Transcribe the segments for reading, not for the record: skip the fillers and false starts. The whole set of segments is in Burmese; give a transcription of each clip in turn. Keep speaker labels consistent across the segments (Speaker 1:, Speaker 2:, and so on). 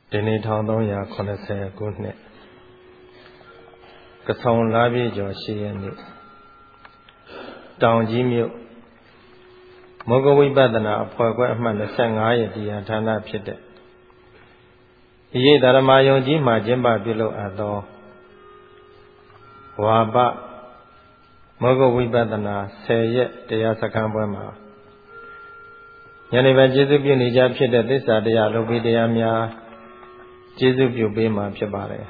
Speaker 1: ဒီနေ့1380ခုနှစ်ကဆုံလပြည့်ကျော်10ရက်နေ့တောင်ကြီးမြို့မောဂဝိပဿနာအဖွဲ့ခွဲအမှတ်25ရက်တရားဌာနဖြစ်တဲ့ဒီရိပ်ဓမ္မယုံကြီးမှာကျင်းပပြုလုပ်အပ်သောဝါပမောဂဝိပဿနာ10ရက်တရားစခန်းပွဲမှာညနေပိုင်းကျေးဇူးပြုနေကြဖြစ်တဲ့သစ္စာတရားလောကီတရားများကျေးဇူးပြုပေးမှာဖြစ်ပါတယ်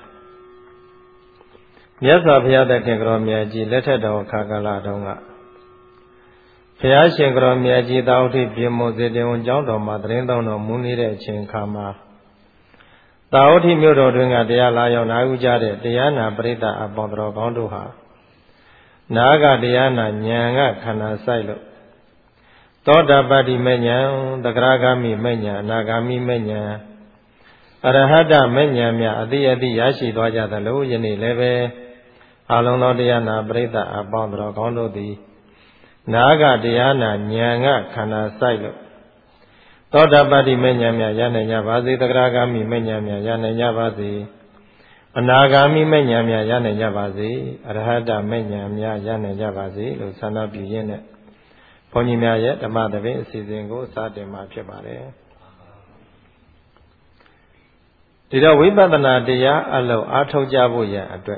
Speaker 1: မြတ်စွာဘုရားသခင်ကတော်မြတ်ကြီးလက်ထက်တော်ခါကာလတုန်းကဘုရားရှင်ကတော်မြတ်ကြီးသာဝတိပြမောစေတဝန်ကျောင်းတော်မှာသတင်းတော်မူနေတဲ့အချိန်ခါမှာသာဝတိမြို့တော်တွင်ကတရားလာရောက်နာယူကြတဲ့တရားနာပရိသတ်အပေါင်းတော်ကောင်းတို့ဟာနာဂတရားနာဉာဏ်ကခန္ဓာဆိုင်လို့သောတာပတ္တိမေဉ္ဇဉ်သဂရဂမိမေဉ္ဇဉ်အနာဂါမိမေဉ္ဇဉ်အရဟတမေဉ္ဇဉ်များအတိအတိရရှိသွားကြသလိုယနေ့လည်းပဲအလုံးသောတရားနာပရိသတ်အပေါင်းတော်ကောင်းတို့သည်နာဂတရားနာဉာဏ်ကခန္ဓာဆိုင်လို့သောတာပတ္တိမေဉ္ဇဉ်များရနိုင်ကြပါစေသဂရဂမိမေဉ္ဇဉ်များရနိုင်ကြပါစေအနာဂါမိမေဉ္ဇဉ်များရနိုင်ကြပါစေအရဟတမေဉ္ဇဉ်များရနိုင်ကြပါစေလို့ဆန္ဒပြုရင်းနဲ့ဘုန်းကြီးများရဲ့ဓမ္မသဘင်အစီအစဉ်ကိုစတင်မှာဖြစ်ပါတယ်ဒီတော့ဝိပဿနာတရားအလုံးအားထုတ်ကြဖို့ရန်အတွက်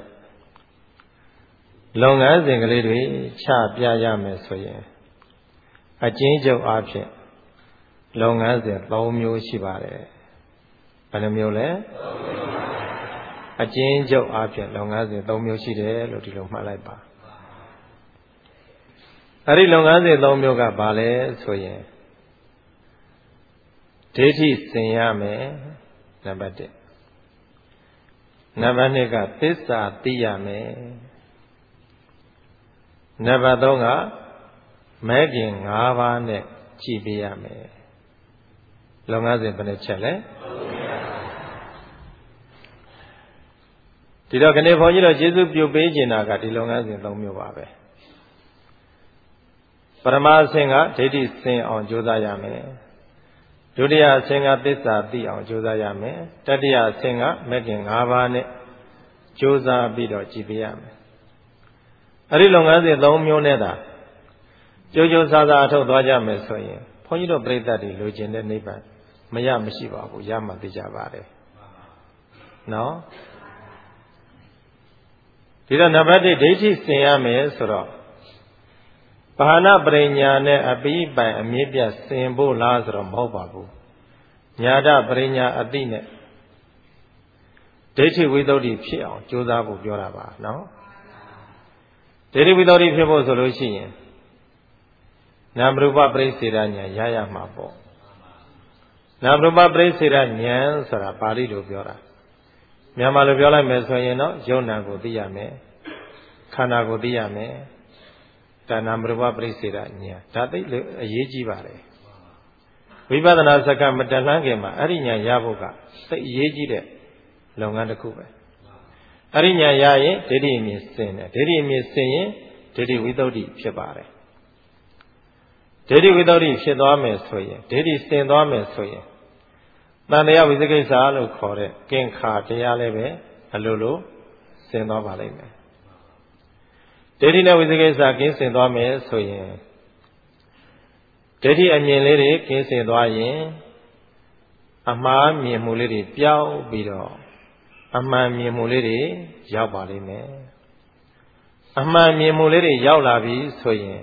Speaker 1: လုပ်ငန်းစဉ်ကလေးတွေချပြရမယ်ဆိုရင်အကျဉ်းချုပ်အားဖြင့်လုပ်ငန်းစဉ်3မျိုးရှိပါတယ်ဘယ်နှမျိုးလဲအကျဉ်းချုပ်အားဖြင့်လုပ်ငန်းစဉ်3မျိုးရှိတယ်လို့ဒီလိုမှတ်လိုက်ပါအဲ့ဒီလုပ်ငန်းစဉ်3မျိုးကဘာလဲဆိုရင်ဒိဋ္ဌိစင်ရမယ်နံပါတ်1နံပါတ်2ကသစ္စာသိရမယ်နံပါတ်3ကမဲခင်5ပါးနဲ့ကြည်ပေးရမယ်လုပ်ငန်းစဉ်ဘယ်နှချက်လဲဒီတော့ခဏဘုန်းကြီးတို့ကျေးဇူးပြုပေးခြင်းတာကဒီလုပ်ငန်းစဉ်3မျိုးပါပဲပရမအဆင့်ကဒိဋ္ဌိစင်အောင်ကြိုးစားရမယ်ဒုတိယအဆင့်ကသစ္စာသိအောင်ကြိုးစားရမယ်တတိယအဆင့်ကမဂ်ခင်5ပါးနဲ့ကြိုးစားပြီးတော့ကြည်ပေးရမယ်အဲ့ဒီလုပ်ငန်းစဉ်3မျိုးနဲ့သာကြိုးကြိုးစားစားအထုတ်သွားကြမယ်ဆိုရင်ဘုန်းကြီးတို့ပြိဿတ်တွေလိုချင်တဲ့နိဗ္ဗာန်မရှိပါဘူးရမှသိကြပါတယ်နော်ဒီတော့နံပါတ်1ဒိဋ္ဌိစင်ရမယ်ဆိုတော့ဘာနာပရိညာနဲ့အပိပိုင်အမြင့်ပြစင်ဖို့လားဆိုတော့မဟုတ်ပါဘူးညာတပရိညာအတိနဲ့ဒိဋ္ဌိဝိသုဒ္ဓိဖြစ်အောင်ကြိုးစားဖို့ပြောတာပါနော်ဒိဋ္ဌိဝိသုဒ္ဓိဖြစ်ဖို့ဆိုလို့ရှိရင်နာမရူပပရိစ္ဆေဒဉာဏ်ရရမှာပေါ့နာမရူပပရိစ္ဆေဒဉာဏ်ဆိုတာပါဠိလိုပြောတာမြန်မာလိုပြောလိုက်မယ်ဆိုရင်တော့ယုံနာကိုသိရမယ်ခန္ဓာကိုသိရမယ်ဒါနာမရူပပရိစ္ဆေဒဉာဏ်ဒါသိအရေးကြီးပါတယ်ဝိပဿနာစကားမတန်လှမ်းခင်မှာအဲ့ဒီဉာဏ်ရဖို့ကသိအရေးကြီးတဲ့လုပ်ငန်းတစ်ခုပဲအဲ့ဒီဉာဏ်ရရင်ဒိဋ္ဌိအမြင်စင်တယ်ဒိဋ္ဌိအမြင်စင်ရင်ဒိဋ္ဌိဝိသုဒ္ဓိဖြစ်ပါတယ်ဒိဋ္ဌိဝိသုဒ္ဓိဖြစ်သွားမယ်ဆိုရင်ဒိဋ္ဌိစင်သွားမယ်ဆိုရင်တန်တရားဝိသကိစ္စလို့ခေါ်တဲ့ကင်္ခာတရားလည်းပဲအလိုလိုစင်သွားပါလိမ့်မယ်ဒိဋ္ဌိနဲ့ဝိသကိစ္စကင်းစင်သွားမယ်ဆိုရင်ဒိဋ္ဌိအမြင်လေးတွေကင်းစင်သွားရင်အမှားမြင်မှုလေးတွေပြောင်းပြီးတော့အမှန်မြင်မှုလေးတွေရောက်ပါလိမ့်မယ်အမှန်မြင်မှုလေးတွေရောက်လာပြီဆိုရင်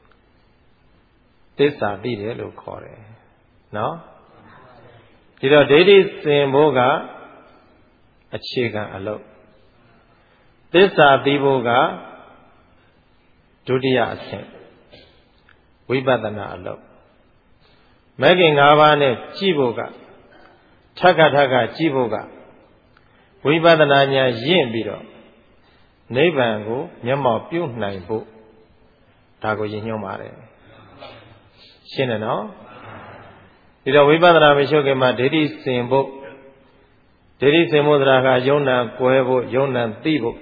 Speaker 1: သစ္စာသိတယ်လို့ခေါ်တယ်နော်ဒီတော့ဒိဋ္ဌိစင်ဖို့ကအခြေခံအလုပ်သစ္စာသိဖို့ကဒုတိယအဆင့်ဝိပဿနာအလုပ်မဂ်ခင်5ပါးနဲ့ကြည့်ဖို့ကထပ်ခါကြည့်ဖို့ကဝိပဿနာဉာဏ်ရင့်ပြီးတော့နိဗ္ဗာန်ကိုမျက်မှောက်ပြုနိုင်ဖို့ဒါကိုရည်ညွှန်းပါတယ်ရှင်းတယ်နော်ဒီတော့ဝိပဿနာမရှိခင်မှာဒိဋ္ဌိစင်ဖို့ဆိုတာကယုံနာကွဲဖို့ယုံနာသိဖို့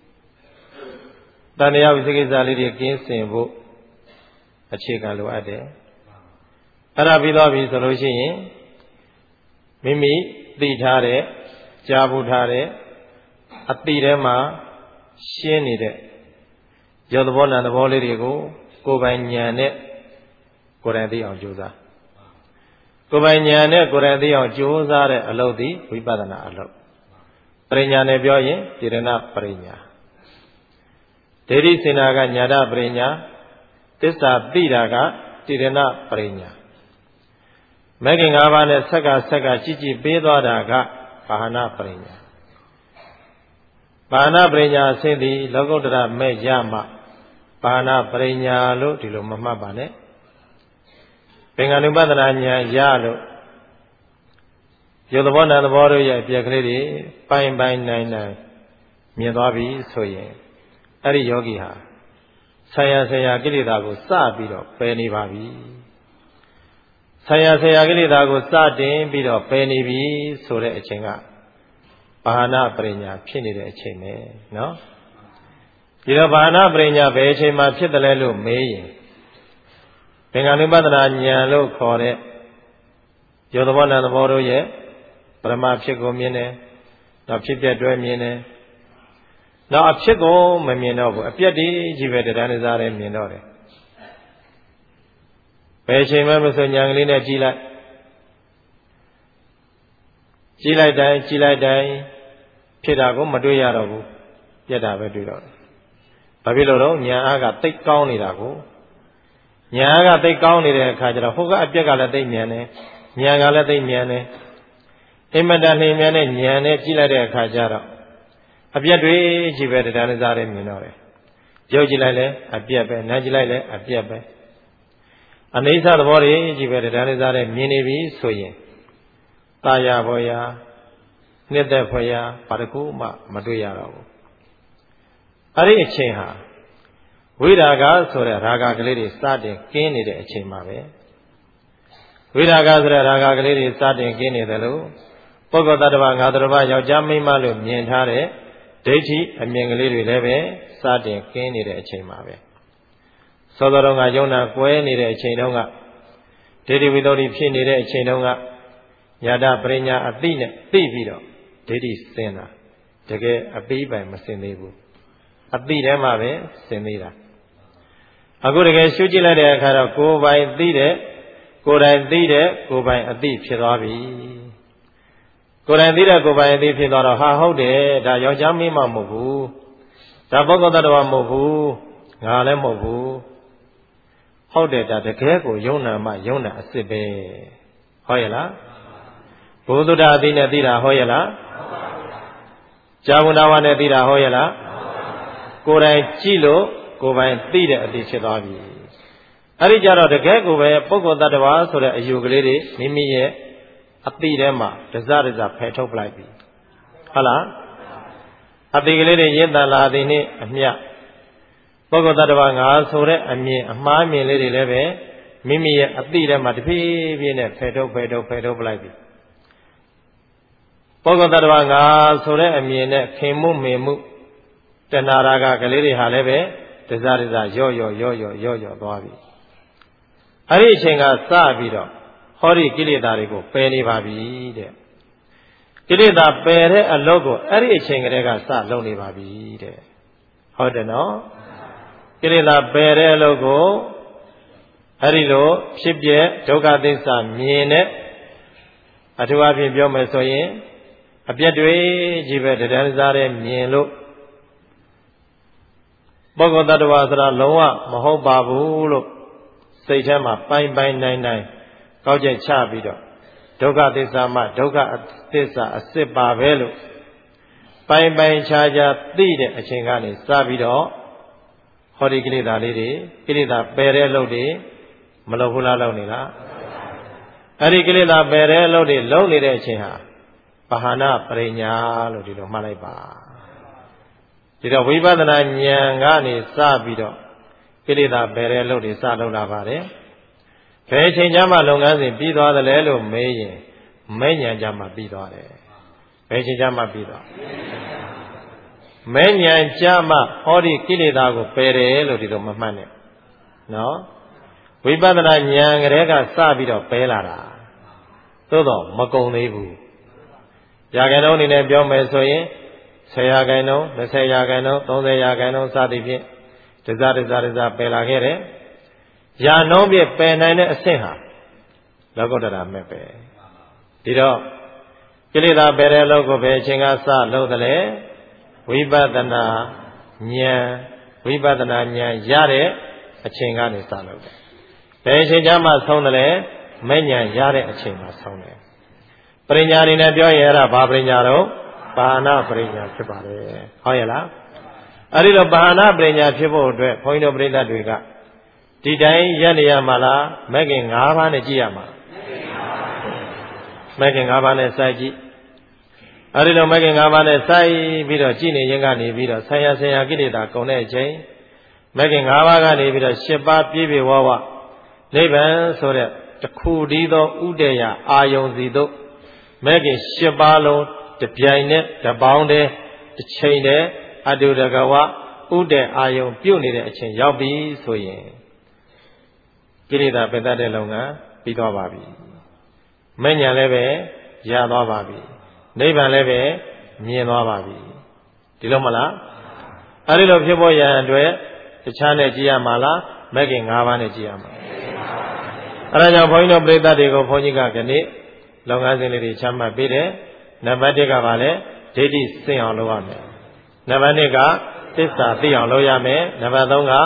Speaker 1: တဏှာဝိသကိစ္စလေးတွေကင်းစင်ဖို့အခြေခံလိုအပ်တယ်အဲ့ဒါပြီးသွားပြီဆိုလို့ရှိရင်မိမိသိထားတဲ့ကြားဘူးထားတဲ့အတိထဲမှာရှင်းနေတဲ့ရုပ်သဘောနာသဘောလေးတွေကိုကိုယ်ပိုင်ဉာဏ်နဲ့ကိုယ်တိုင်သိအောင်ကြိုးစားကိုယ်ပိုင်ဉာဏ်နဲ့ကိုယ်တိုင်သိအောင်ကြိုးစားတဲ့အလုပ်သည်ဝိပဿနာအလုပ်ပရိညာနဲ့ပြောရင်တိရဏပရိညာဒိဋ္ဌိစေနာကညာတပရိညာသစ္စာသိတာကတိရဏပရိညာမဂ္ဂင်၅ပါးနဲ့ဆက်ကကြည့်ပေးသွားတာကဘာဟနာပရိညာဘာဟနာပရိညာအဆင့်သည်လောကုတ္တရမဲ့ရမှဘာဟနာပရိညာလို့ဒီလိုမမှတ်ပါနဲ့ပင်္ဂနုပဒနာဉာဏ်ရလို့ရုပ်သဘောနာသဘောတို့ရဲ့အပြက်ကလေးတွေပိုင်နိုင်မြင်သွားပြီဆိုရင်အဲ့ဒီယောဂီဟာဆရာကိလေသာကိုစပြီးတော့ပယ်နေပါပြီဆရာကိလေသာကိုစတင်ပြီးတော့ပယ်နေပြီဆိုတဲ့အချိန်ကဘာဟနာပရိညာဖြစ်နေတဲ့အချိန်ပဲเนาะဒီတော့ဘာဟနာပရိညာဘယ်အချိန်မှဖြစ်တယ်လဲလို့မေးရင်ပင်္ဂနုပဒနာဉာဏ်လို့ခေါ်တဲ့ယောသဘောနာသဘောတို့ရဲ့ပရမဖြစ်ကိုမြင်တယ်နောက်ဖြစ်ပြတွဲမြင်တယ်နောက်အဖြစ်ကိုမမြင်တော့ဘူးအပြက်တည်းကြီးပဲတရားနေစားတယ်မြင်တော့တယ်ဘယ်အချိန်မှမဆိုဉာဏ်ကလေးနဲ့ကြည့်လိုက်တိုင်းဖြစ်တာကိုမတွေ့ရတော့ဘူးပြက်တာပဲတွေ့တော့တယ်ဘာဖြစ်လို့တော့ဉာဏ်အားကတိတ်ကောင်းနေတာကိုဉာဏ်အားကတိတ်ကောင်းနေတဲ့အခါကျတော့ဟိုကအပြက်ကလည်းတိတ်မြန်တယ်ဉာဏ်ကလည်းတိတ်မြန်တယ်အမတန်နှိမ်မြန်တဲ့ဉာဏ်နဲ့ကြည့်လိုက်တဲ့အခါကျတော့အပြက်တွေကြီးပဲတရားနေစားတယ်မြင်တော့တယ်ရုပ်ကြည့်လိုက်လဲအပြက်ပဲနားကြည့်လိုက်လဲအပြက်ပဲအနိစ္စသဘောတွေကြီးပဲတရားနေစားတယ်မြင်နေပြီဆိုရင်တာယာဘောယာနှစ်သက်ဖွယ်ရာဘာတစ်ခုမှမတွေ့ရတော့ဘူးအဲ့ဒီအချိန်ဟာဝိရာဂဆိုတဲ့ရာဂကလေးတွေစတင်ကင်းနေတဲ့အချိန်မှာပဲဝိရာဂဆိုတဲ့ရာဂကလေးတွေစတင်ကင်းနေတယ်လို့ပုဂ္ဂိုလ်တ attva ငါတ attva ယောက်ျားမိန်းမလို့မြင်ထားတဲ့ဒိဋ္ဌိအမြင်ကလေးတွေလည်းပဲစတင်ကင်းနေတဲ့အချိန်မှာပဲသောတော်ကယုံနာကွဲနေတဲ့အချိန်တုန်းကဒိဋ္ဌိဝိတ္တုဖြစ်နေတဲ့အချိန်တုန်းကညာတပရိညာအတိနဲ့သိပြီးတော့ဒိဋ္ဌိစင်တာတကယ်အပိပိုင်မစင်သေးဘူးအတိထဲမှာပဲစင်သေးတာအခုတကယ်ရှုကြည့်လိုက်တဲ့အခါတော့ကိုယ်ပိုင်သိတဲ့ကိုယ်တိုင်သိတဲ့ကိုယ်ပိုင်အတိဖြစ်သွားပြီကိုယ်တိုင်သိတဲ့ကိုယ်ပိုင်အတိဖြစ်သွားတော့ဟာဟုတ်တယ်ဒါယောက်ျားမိန်းမမဟုတ်ဘူးဒါပုဂ္ဂိုလ်တ attva မဟုတ်ဘူးငါလည်းမဟုတ်ဘူးဟုတ်တယ်ဒါတကယ်ကိုယုံနာမှယုံနာအစစ်ပဲဟုတ်ရဲ့လားဘုဒ္ဓတာအတိနဲ့သိတာဟုတ်ရဲ့လားဇာဝနာဝနဲ့သိတာဟုတ်ရဲ့လားကိုယ်တိုင်ကြည့်လို့ကိုယ်ပိုင်သိတဲ့အတိဖြစ်သွားပြီအဲ့ဒီကြတော့တကယ်ကိုပဲပုဂ္ဂိုလ်တ attva ဆိုတဲ့အယူကလေးတွေမိမိရဲ့အတိထဲမှာတစဖယ်ထုတ်ပလိုက်ပြီဟုတ်လားအတိကလေးတွေရင့်တန်လာသည်နှင့်အမျှပုဂ္ဂိုလ်တ attva ငါဆိုတဲ့အမြင်အမှားမြင်လေးတွေလည်းပဲမိမိရဲ့အတိထဲမှာတဖြည်းဖြည်းနဲ့ဖယ်ထုတ်ပလိုက်ပြီပုဂ္ဂိုလ်တ attva ငါဆိုတဲ့အမြင်နဲ့ခင်မှုမြင်မှုတဏှာရာဂကလေးတွေဟာလည်းပဲတစရော့သွားပြီအဲ့ဒီအချိန်ကစပြီးတော့ဟောဒီကိလေသာတွေကိုပယ်နေပါပြီတဲ့ကိလေသာပယ်တဲ့အလုပ်ကိုအဲ့ဒီအချိန်ကတည်းကစလုပ်နေပါပြီတဲ့ဟုတ်တယ်နော်ကိလေသာပယ်တဲ့အလုပ်ကိုအဲ့ဒီလိုဖြစ်ပြဒုက္ခသစ္စာမြင်တဲ့အထူးအဖြင့်ပြောမယ်ဆိုရင်အပြက်တွေကြီးပဲတရားစားတဲ့မြင်လို့ပုဂ္ဂိုလ်တ attva ဆိုတာလုံးဝမဟုတ်ပါဘူးလို့စိတ်ထဲမှာပိုင်နိုင်ကောက်ချက်ချပြီးတော့ဒုက္ခသစ္စာမှဒုက္ခသစ္စာအစစ်ပါပဲလို့ပိုင်ခြားသိတဲ့အချိန်ကနေစပြီးတော့ဟောဒီကိလေသာလေးတွေကိလေသာပယ်တဲ့အလုပ်တွေမလုပ်ဘူးလားလုပ်နေလားအဲ့ဒီကိလေသာပယ်တဲ့အလုပ်တွေလုပ်နေတဲ့အချိန်ဟာဘာဟာနာပရိညာလို့ဒီလိုမှတ်လိုက်ပါဒီတော့ဝိပဿနာဉာဏ်ကနေစပြီးတော့ကိလေသာပယ်တဲ့အလုပ်တွေစလုပ်လာပါတယ်ဘယ်အချိန်ကျမှလုပ်ငန်းစဉ်ပြီးသွားသလဲလို့မေးရင်မဲ့ဉာဏ်ကြမှာပြီးသွားတယ်ဘယ်အချိန်ကျမှပြီးသွားမဲ့ဉာဏ်ကြမှဟောဒီကိလေသာကိုပယ်တယ်လို့ဒီလိုမမှတ်နဲ့နော်ဝိပဿနာဉာဏ်ကလေးကစပြီးတော့ပယ်လာတာသို့တော့မကုန်သေးဘူးရာခိုင်နှုန်းအနေနဲ့ပြောမယ်ဆိုရင်10ရာခိုင်နှုန်း20ရာခိုင်နှုန်း30ရာခိုင်နှုန်းစသည်ဖြင့်တစားပယ်လာခဲ့တယ်ရာနှုန်းဖြင့်ပယ်နိုင်တဲ့အဆင့်ဟာလောကုတ္တရာမဲ့ပဲဒီတော့ကိလေသာပယ်တဲ့အလုပ်ကိုပဲအချိန်ကစလုပ်တယ်လေဝိပဿနာဉာဏ်ရတဲ့အချိန်ကနေစလုပ်တယ်ဘယ်အချိန်ကျမှဆုံးတယ်လဲမဲ့ဉာဏ်ရတဲ့အချိန်မှာဆုံးတယ်ပရိညာအနေနဲ့ပြောရင်အဲ့ဒါဘာပရိညာတော့ပါဏပရိညာဖြစ်ပါတယ်ဟုတ်ရဲ့လားအဲ့ဒီတော့ပါဏပရိညာဖြစ်ဖို့အတွက်ဘုန်းကြီးတို့ပြိဿတွေကဒီတိုင်းရက်နေရမှာလားမဲ့ခင်၅ပါးနဲ့ကြည့်ရမှာမဲ့ခင်၅ပါးနဲ့စိုက်ကြည့်အဲ့ဒီလိုမဲ့ခင်၅ပါးနဲ့စိုက်ပြီးတော့ကြည့်နေရင်ကနေပြီးတော့ဆရာကိလေသာကုန်တဲ့အချိန်မဲ့ခင်၅ပါးကနေပြီးတော့၈ပါးပြည့်ပြည့်ဝဝနိဗ္ဗာန်ဆိုတဲ့တခုတည်းသောဥဒေယအာယုံစီတို့မဲ့ခင်၈ပါးလုံးတပြိုင်နဲ့တပေါင်းတည်းတစ်ချိန်တည်းအတုတကဝဥဒေအာယုံပြုတ်နေတဲ့အချိန်ရောက်ပြီဆိုရင်ကိလေသာပယ်တတ်တဲ့လုပ်ငန်းပြီးသွားပါပြီမဲ့ညာလည်းပဲရသွားပါပြီနိဗ္ဗာန်လည်းပဲမြင်သွားပါပြီဒီလိုမလားအဲဒီလိုဖြစ်ဖို့ရန်အတွက်တခြားနဲ့ကြည့်ရမှာလားမဲ့ခင်၅ပါးနဲ့ကြည့်ရမှာအဲဒါကြောင့်ဘုန်းကြီးတို့ပြိဿတွေကိုဘုန်းကြီးကခဏလုပ်ငန်းစဉ်လေးတွေချမှတ်ပေးတယ်နံပါတ်1ကပါလဲဒိဋ္ဌိစင်အောင်လုပ်ရမယ်နံပါတ်2ကသစ္စာသိအောင်လုပ်ရမယ်နံပါတ်3က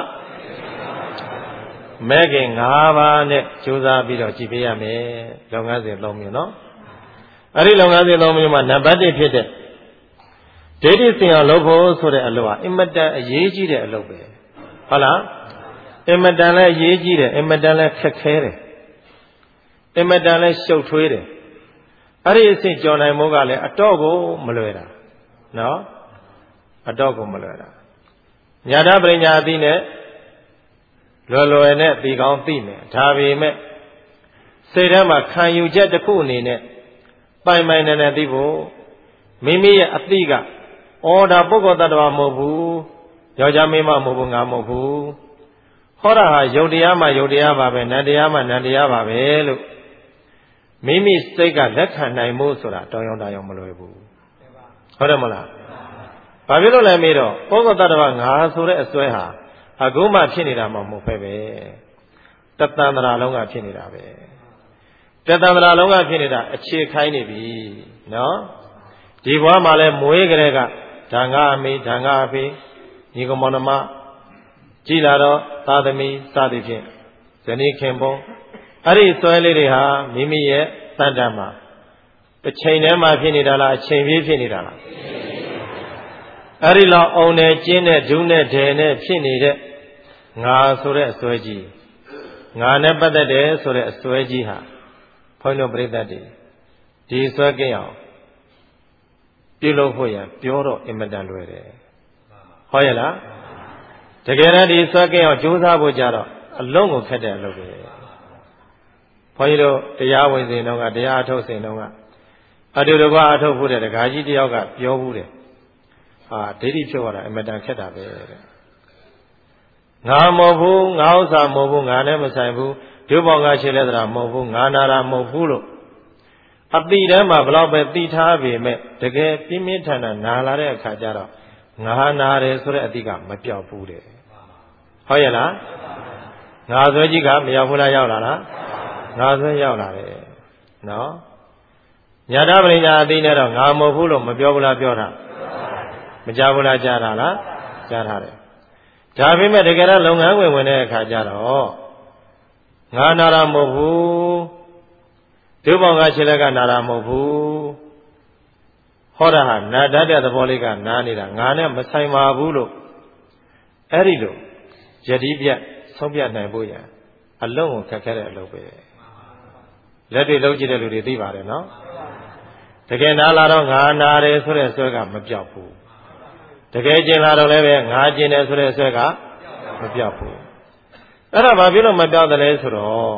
Speaker 1: မဲ့ခင်၅ပါးနဲ့ကြိုးစားပြီးတော့ကြည့်ပေးရမယ်လုပ်ငန်းစဉ်3မျိုးနော်အဲ့ဒီလုပ်ငန်းစဉ်3မျိုးမှာနံပါတ်1ဖြစ်တဲ့ဒိဋ္ဌိစင်အောင်လုပ်ဖို့ဆိုတဲ့အလုပ်ဟာအင်မတန်အရေးကြီးတဲ့အလုပ်ပဲဟုတ်လားအင်မတန်လည်းအရေးကြီးတယ်အင်မတန်လည်းခက်ခဲတယ်အင်မတန်လည်းရှုပ်ထွေးတယ်အဲ့ဒီအဆင့်ကြော်နိုင်မှုကလည်းအတော့ကိုမလွယ်တာနော်အတော့ကိုမလွယ်တာညာတပရိညာအသိနဲ့လွယ်နဲ့သိကောင်းသိမယ်ဒါပေမဲ့စိတ်ထဲမှာခံယူချက်တစ်ခုအနေနဲ့ပိုင်နဲ့သိဖို့မိမိရဲ့အသိကဒါပုဂ္ဂိုလ်တ attva မဟုတ်ဘူးယောက်ျားမိန်းမမဟုတ်ဘူးငါမဟုတ်ဘူးဟောတာဟာယုတ်တရားမှယုတ်တရားပါပဲနတ်တရားမှနတ်တရားပါပဲလို့မိမိစိတ်ကလက်ခံနိုင်ဖို့ဆိုတာတောင်းတမလွယ်ဘူးဟုတ်တယ်မလားဘာဖြစ်လို့လဲမေးတော့ပုဂ္ဂိုလ်တ attva ငါဆိုတဲ့အစွဲဟာအခုမှဖြစ်နေတာမှမဟုတ်ပဲတသန္တရာလုံးကဖြစ်နေတာပဲတသန္တရာလုံးကဖြစ်နေတာအခြေခိုင်းနေပြီနော်ဒီဘဝမှာလဲမွေးကြတဲ့ကဓာငါအမေဓာငါအဖေညီကောင်မောင်နှမကြည်လာတော့သာသမီစသည်ဖြင့်ဇနီးခင်ပွန်းအဲ့ဒီစွဲလေးတွေဟာမိမိရဲ့တန်တမ်းမှာတစ်ချိန်တည်းမှာဖြစ်နေတာလားအချိန်ပြည့်ဖြစ်နေတာလားအဲ့ဒီလောက်အုံနဲ့ကျင်းနဲ့ဒုနဲ့ဒယ်နဲ့ဖြစ်နေတဲ့ငါဆိုတဲ့အစွဲကြီးငါနဲ့ပတ်သက်တယ်ဆိုတဲ့အစွဲကြီးဟာဘုန်းတော်ပရိသတ်တွေဒီစွဲကင်းအောင်ပြုလုပ်ဖို့ရပြောတော့အင်မတန်လွယ်တယ်ဟုတ်ရဲ့လားတကယ်တမ်းဒီစွဲကင်းအောင်ကြိုးစားဖို့ကြတော့အလုံးကိုခက်တဲ့အလုပ်ပဲဘုန်းကြီးတို့တရားဝင်စဉ်တော့ကတရားအထုတ်စဉ်တော့ကအတူတကွအထုတ်ဖို့တဲ့ဒကာကြီးတယောက်ကပြောဘူးတယ်ဒိဋ္ဌိဖြစ်သွားတာအင်မတန်ခက်တာပဲတဲ့ငါမဟုတ်ဘူးငါဥစ္စာမဟုတ်ဘူးငါနဲ့မဆိုင်ဘူးဒုပေါင်းကခြေလက်သရာမဟုတ်ဘူးငါနာတာမဟုတ်ဘူးလို့အတိတည်းမှာဘလောက်ပဲသိထားပေမဲ့တကယ်ပြင်းပြင်းထန်ထန်နာလာတဲ့အခါကျတော့ငါနာတယ်ဆိုတဲ့အတိကမပြောက်ဘူးတဲ့ဟုတ်ရဲ့လားငါဆွဲကြီးကမရောက်ဘူးလားရောက်လာလားငါဆွဲရောက်လာတယ်နော်ညာတပရိညာအသိနဲ့တော့ငါမဟုတ်ဘူးလို့မပြောဘူးလားပြောတာမကြဘူးလားကြားတာလားကြားထားတယ်ဒါပေမဲ့တကယ်တော့လုပ်ငန်းဝင်တဲ့အခါကျတော့ငါနာတာမဟုတ်ဘူးဒုဘောင်ကခြေလက်ကနာတာမဟုတ်ဘူးဟောတာဟာနာတတ်တဲ့သဘောလေးကနားနေတာငါနဲ့မဆိုင်ပါဘူးလို့အဲ့ဒီလိုယတိပြတ်ဆုံးပြနိုင်ဖို့ရအလုံးကိုခက်ခဲတဲ့အလုပ်ပဲလက်တွေလုံးကြည့်တဲ့လူတွေသိပါတယ်နော်တကယ်နားလာတော့ငါနာတယ်ဆိုတဲ့ဆွဲကမပြောက်ဘူးတကယ်ကျင်လာတော့လည်းပဲငါကျင်တယ်ဆိုတဲ့ဆွဲကမပြောက်ဘူးအဲ့ဒါဘာဖြစ်လို့မပြောက်တယ်လဲဆိုတော့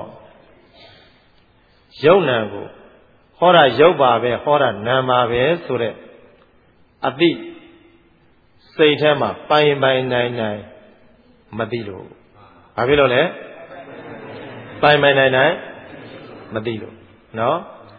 Speaker 1: ယုံနံကိုဟောတာယုတ်ပါပဲဟောတာနံပါပဲဆိုတဲ့အတိစိတ်ထဲမှာပိုင်နိုင်မသိလို့ဘာဖြစ်လို့လဲပိုင်နိုင်မသိလို့နော်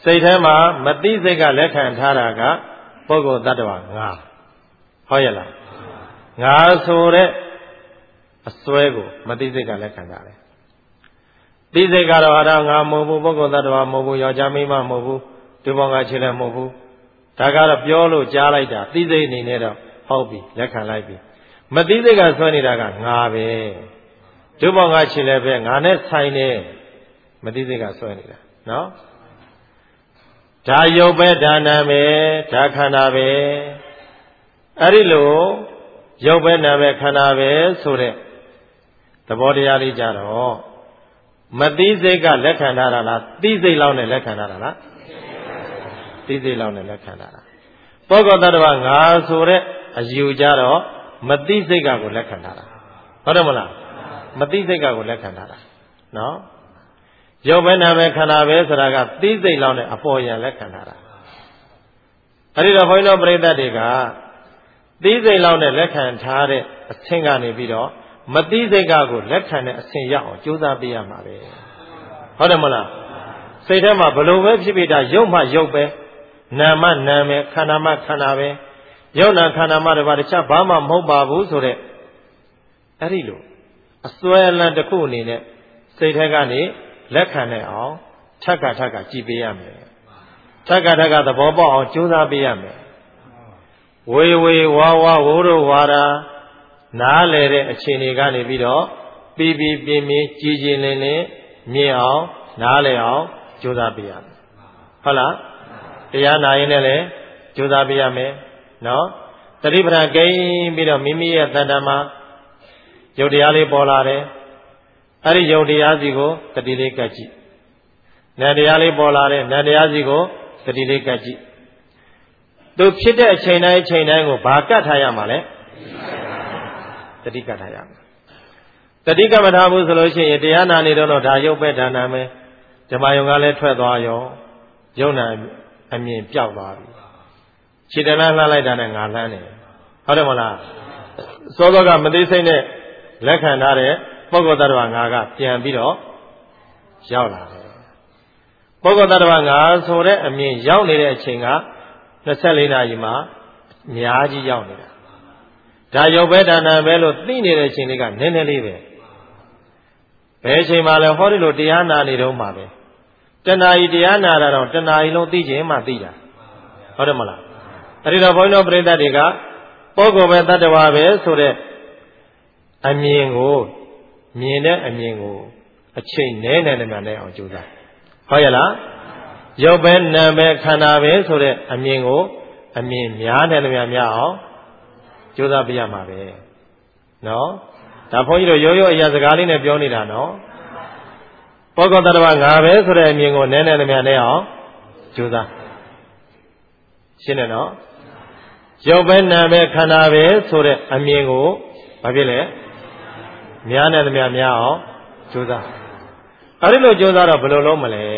Speaker 1: စိတ်ထဲမှာမသိစိတ်ကလက်ခံထားတာကပုဂ္ဂိုလ်တ attva ငါဟုတ်ရဲ့လားငါဆိုတဲ့အစွဲကိုမသိစိတ်ကလက်ခံထားတယ်သိစိတ်ကတော့ဟာငါမဟုတ်ဘူးပုဂ္ဂိုလ်တ attva မဟုတ်ဘူးယောက်ျားမိန်းမမဟုတ်ဘူးဒီဘောင်ကခြေလည်းမဟုတ်ဘူးဒါကတော့ပြောလို့ကြားလိုက်တာသိစိတ်အနေနဲ့တော့ဟုတ်ပြီလက်ခံလိုက်ပြီမသိစိတ်ကစွဲနေတာကငါပဲဒီဘောင်ကခြေလည်းပဲငါနဲ့ဆိုင်နေမသိစိတ်ကစွဲနေတာနော်ဒါယုတ်ပဲဒါနာပဲဒါခန္ဓာပဲအဲ့ဒီလိုယုတ်ပဲနာပဲခန္ဓာပဲဆိုတဲ့သဘောတရားလေးကြတော့မသိစိတ်ကလက်ခံထားတာလားသိစိတ်လောက်နဲ့လက်ခံထားတာလားသိစိတ်လောက်နဲ့လက်ခံထားတာပုဂ္ဂိုလ်တ attva ငါဆိုတဲ့အယူကြတော့မသိစိတ်ကကိုလက်ခံထားတာဟုတ်တယ်မလားမသိစိတ်ကကိုလက်ခံထားတာနော်ရုပ်ပဲနာပဲခန္ဓာပဲဆိုတာကသိစိတ်လောက်နဲ့အပေါ်ယံလက်ခံထားတာအဲ့ဒီတော့ဘုန်းကြီးတို့ပရိသတ်တွေကသိစိတ်လောက်နဲ့လက်ခံထားတဲ့အဆင့်ကနေပြီးတော့မသိစိတ်ကကိုလက်ခံတဲ့အဆင့်ရောက်အောင်ကြိုးစားပေးရမှာပဲဟုတ်တယ်မလားစိတ်ထဲမှာဘလို့ပဲဖြစ်ဖြစ်ဒါရုပ်မှရုပ်ပဲနာမနာပဲခန္ဓာမှခန္ဓာပဲရုပ်နာခန္ဓာမှတပါးတခြားဘာမှမဟုတ်ပါဘူးဆိုတဲ့အဲ့ဒီလိုအစွဲအလန့်တစ်ခုအနေနဲ့စိတ်ထဲကနေလက်ခံနိုင်အောင်ထပ်ကကြည်ပေးရမယ်ထပ်ကသဘောပေါက်အောင်ကြိုးစားပေးရမယ်ဝေဝေဝါဝဝိုးတို့ဝါရာနားလေတဲ့အခြေအနေကနေပြီးတော့ပြီးပြင်းကြည်လင်းမြင်အောင်နားလေအောင်ကြိုးစားပေးရမယ်ဟုတ်လားတရားနာရင်လည်းကြိုးစားပေးရမယ်နော်တတိပဌာကိန်းပြီးတော့မိမိရဲ့တဏ္ဍာမှာယုတ်တရားလေးပေါ်လာတယ်အဲ့ဒီယုတ်တရားစီကိုတတိလေးကတ်ကြည့်နံတရားလေးပေါ်လာတယ်နံတရားစီကိုတတိလေးကတ်ကြည့်သူဖြစ်တဲ့အချိန်တိုင်းကိုဘာကတ်ထားရမှာလဲတတိကတ်ထားရမှာတတိကမထားဘူးဆိုလို့ရှိရင်တရားနာနေတော့ဒါယုတ်ပဲဒါနာမယ်ဓမ္မယုံကလည်းထွက်သွားရောယုံနာအမြင်ပြောက်သွားပြီခြေတလားလှမ်းလိုက်တာနဲ့ငါလှမ်းတယ်ဟုတ်တယ်မလားစောစောကမသိစိတ်နဲ့လက်ခံထားတဲ့ပုဂ္ဂိုလ်တ attva ငါကပြန်ပြီးတော့ရောက်လာတယ်ပုဂ္ဂိုလ်တ attva ငါဆိုတဲ့အမြင်ရောက်နေတဲ့အချိန်က24နာရီမှာအများကြီးရောက်နေတာဒါရုပ်ပဲဒါနာပဲလို့သိနေတဲ့အချိန်လေးကနည်းနည်းလေးပဲဘယ်အချိန်မှလဲဟောဒီလိုတရားနာနေတော့မှပဲတဏှာကြီးတရားနာတာတော့တဏှာကြီးလုံးသိခြင်းမှသိတာဟုတ်တယ်မလားအဲ့ဒီတော့ဘုန်းကြီးတို့ပြိဿတွေကပုဂ္ဂိုလ်ပဲတ attva ပဲဆိုတဲ့အမြင်ကိုမြင်တဲ့အမြင်ကိုအချိန်နဲ့နဲ့အောင်ကြိုးစားဟုတ်ရဲ့လားရုပ်ပဲနာပဲခန္ဓာပဲဆိုတဲ့အမြင်ကိုအမြင်များတယ်များအောင်ကြိုးစားပြရမှာပဲနော်ဒါဘုန်းကြီးတို့ရိုးအရာစကားလေးနဲ့ပြောနေတာနော်ပုဂ္ဂိုလ်တ attva ငါပဲဆိုတဲ့အမြင်ကိုနဲ့အောင်ကြိုးစားရှင်းတယ်နော်ရုပ်ပဲနာပဲခန္ဓာပဲဆိုတဲ့အမြင်ကိုဘာဖြစ်လဲများနဲ့များအောင်ကြိုးစားအဲဒီလိုကြိုးစားတော့ဘယ်လိုလုပ်မလဲ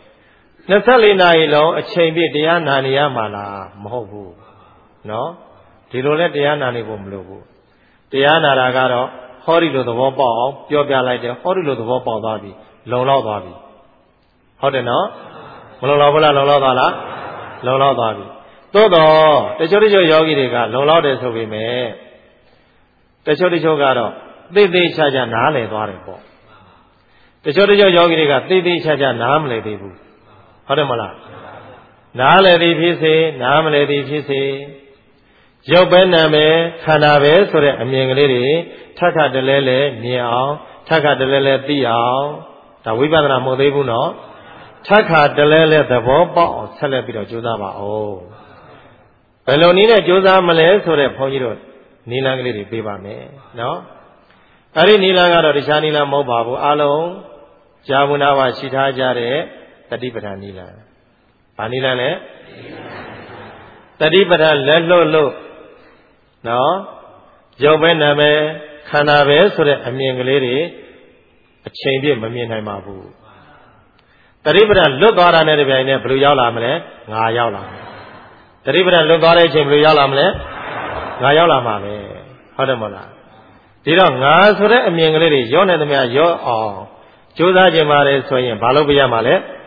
Speaker 1: 24နာရီလုံးအချိန်ပြည့်တရားနာနေရမှာလားမဟုတ်ဘူးနော်ဒီလိုလဲတရားနာနေဖို့မလိုဘူးတရားနာတာကတော့ဟောဒီလိုသဘောပေါက်အောင်ပြောပြလိုက်တယ်ဟောဒီလိုသဘောပေါက်သွားပြီလုံလောက်သွားပြီဟုတ်တယ်နော်မလုံလောက်ဘူးလားလုံလောက်သွားလားလုံလောက်သွားပြီသို့တော့တချို့ယောဂီတွေကလုံလောက်တယ်ဆိုပေမဲ့တချို့ကတော့သိချာနားလည်သွားတယ်ပေါ့တချို့ယောဂီတွေကသိချာနားမလည်သေးဘူးဟုတ်တယ်မလားနားလည်သည်ဖြစ်စေနားမလည်သည်ဖြစ်စေရုပ်ပဲနာပဲခန္ဓာပဲဆိုတဲ့အမြင်ကလေးတွေထပ်တလဲလဲမြင်အောင်ထပ်တလဲလဲသိအောင်ဒါဝိပဿနာမဟုတ်သေးဘူးနော်ထပ်တလဲလဲသဘောပေါက်အောင်ဆက်လက်ပြီးတော့ကြိုးစားပါဦးဘယ်လိုနည်းနဲ့ကြိုးစားမလဲဆိုတဲ့ဘုန်းကြီးတို့နီလန်းကလေးတွေပေးပါမယ်နော်အဲ့ဒီနီလန်းကတော့တခြားနီလန်းမဟုတ်ပါဘူးအလုံးဇာဝနာဝရှိထားကြတဲ့တတိပဌာန်နီလန်းဘာနီလန်းလဲတတိပဌာန်လက်လွတ်လို့နော်ရုပ်ပဲနာပဲခန္ဓာပဲဆိုတဲ့အမြင်ကလေးတွေအချိန်ပြည့်မမြင်နိုင်ပါဘူးတတိပဌာန်လွတ်သွားတာနဲ့တပြိုင်နက်ဘယ်လိုရောက်လာမလဲငါရောက်လာမယ်တတိပဌာန်လွတ်သွားတဲ့အချိန်ဘယ်လိုရောက်လာမလဲငါရောက်လာမှာပဲဟုတ်တယ်မဟုတ်လားဒီတော့ငါဆိုတဲ့အမြင်ကလေးတွေရောနေသမျှရောအောင်ကြိုးစားခြင်းပါတယ်ဆိုရင်ဘာလို့ပြရမှာလဲ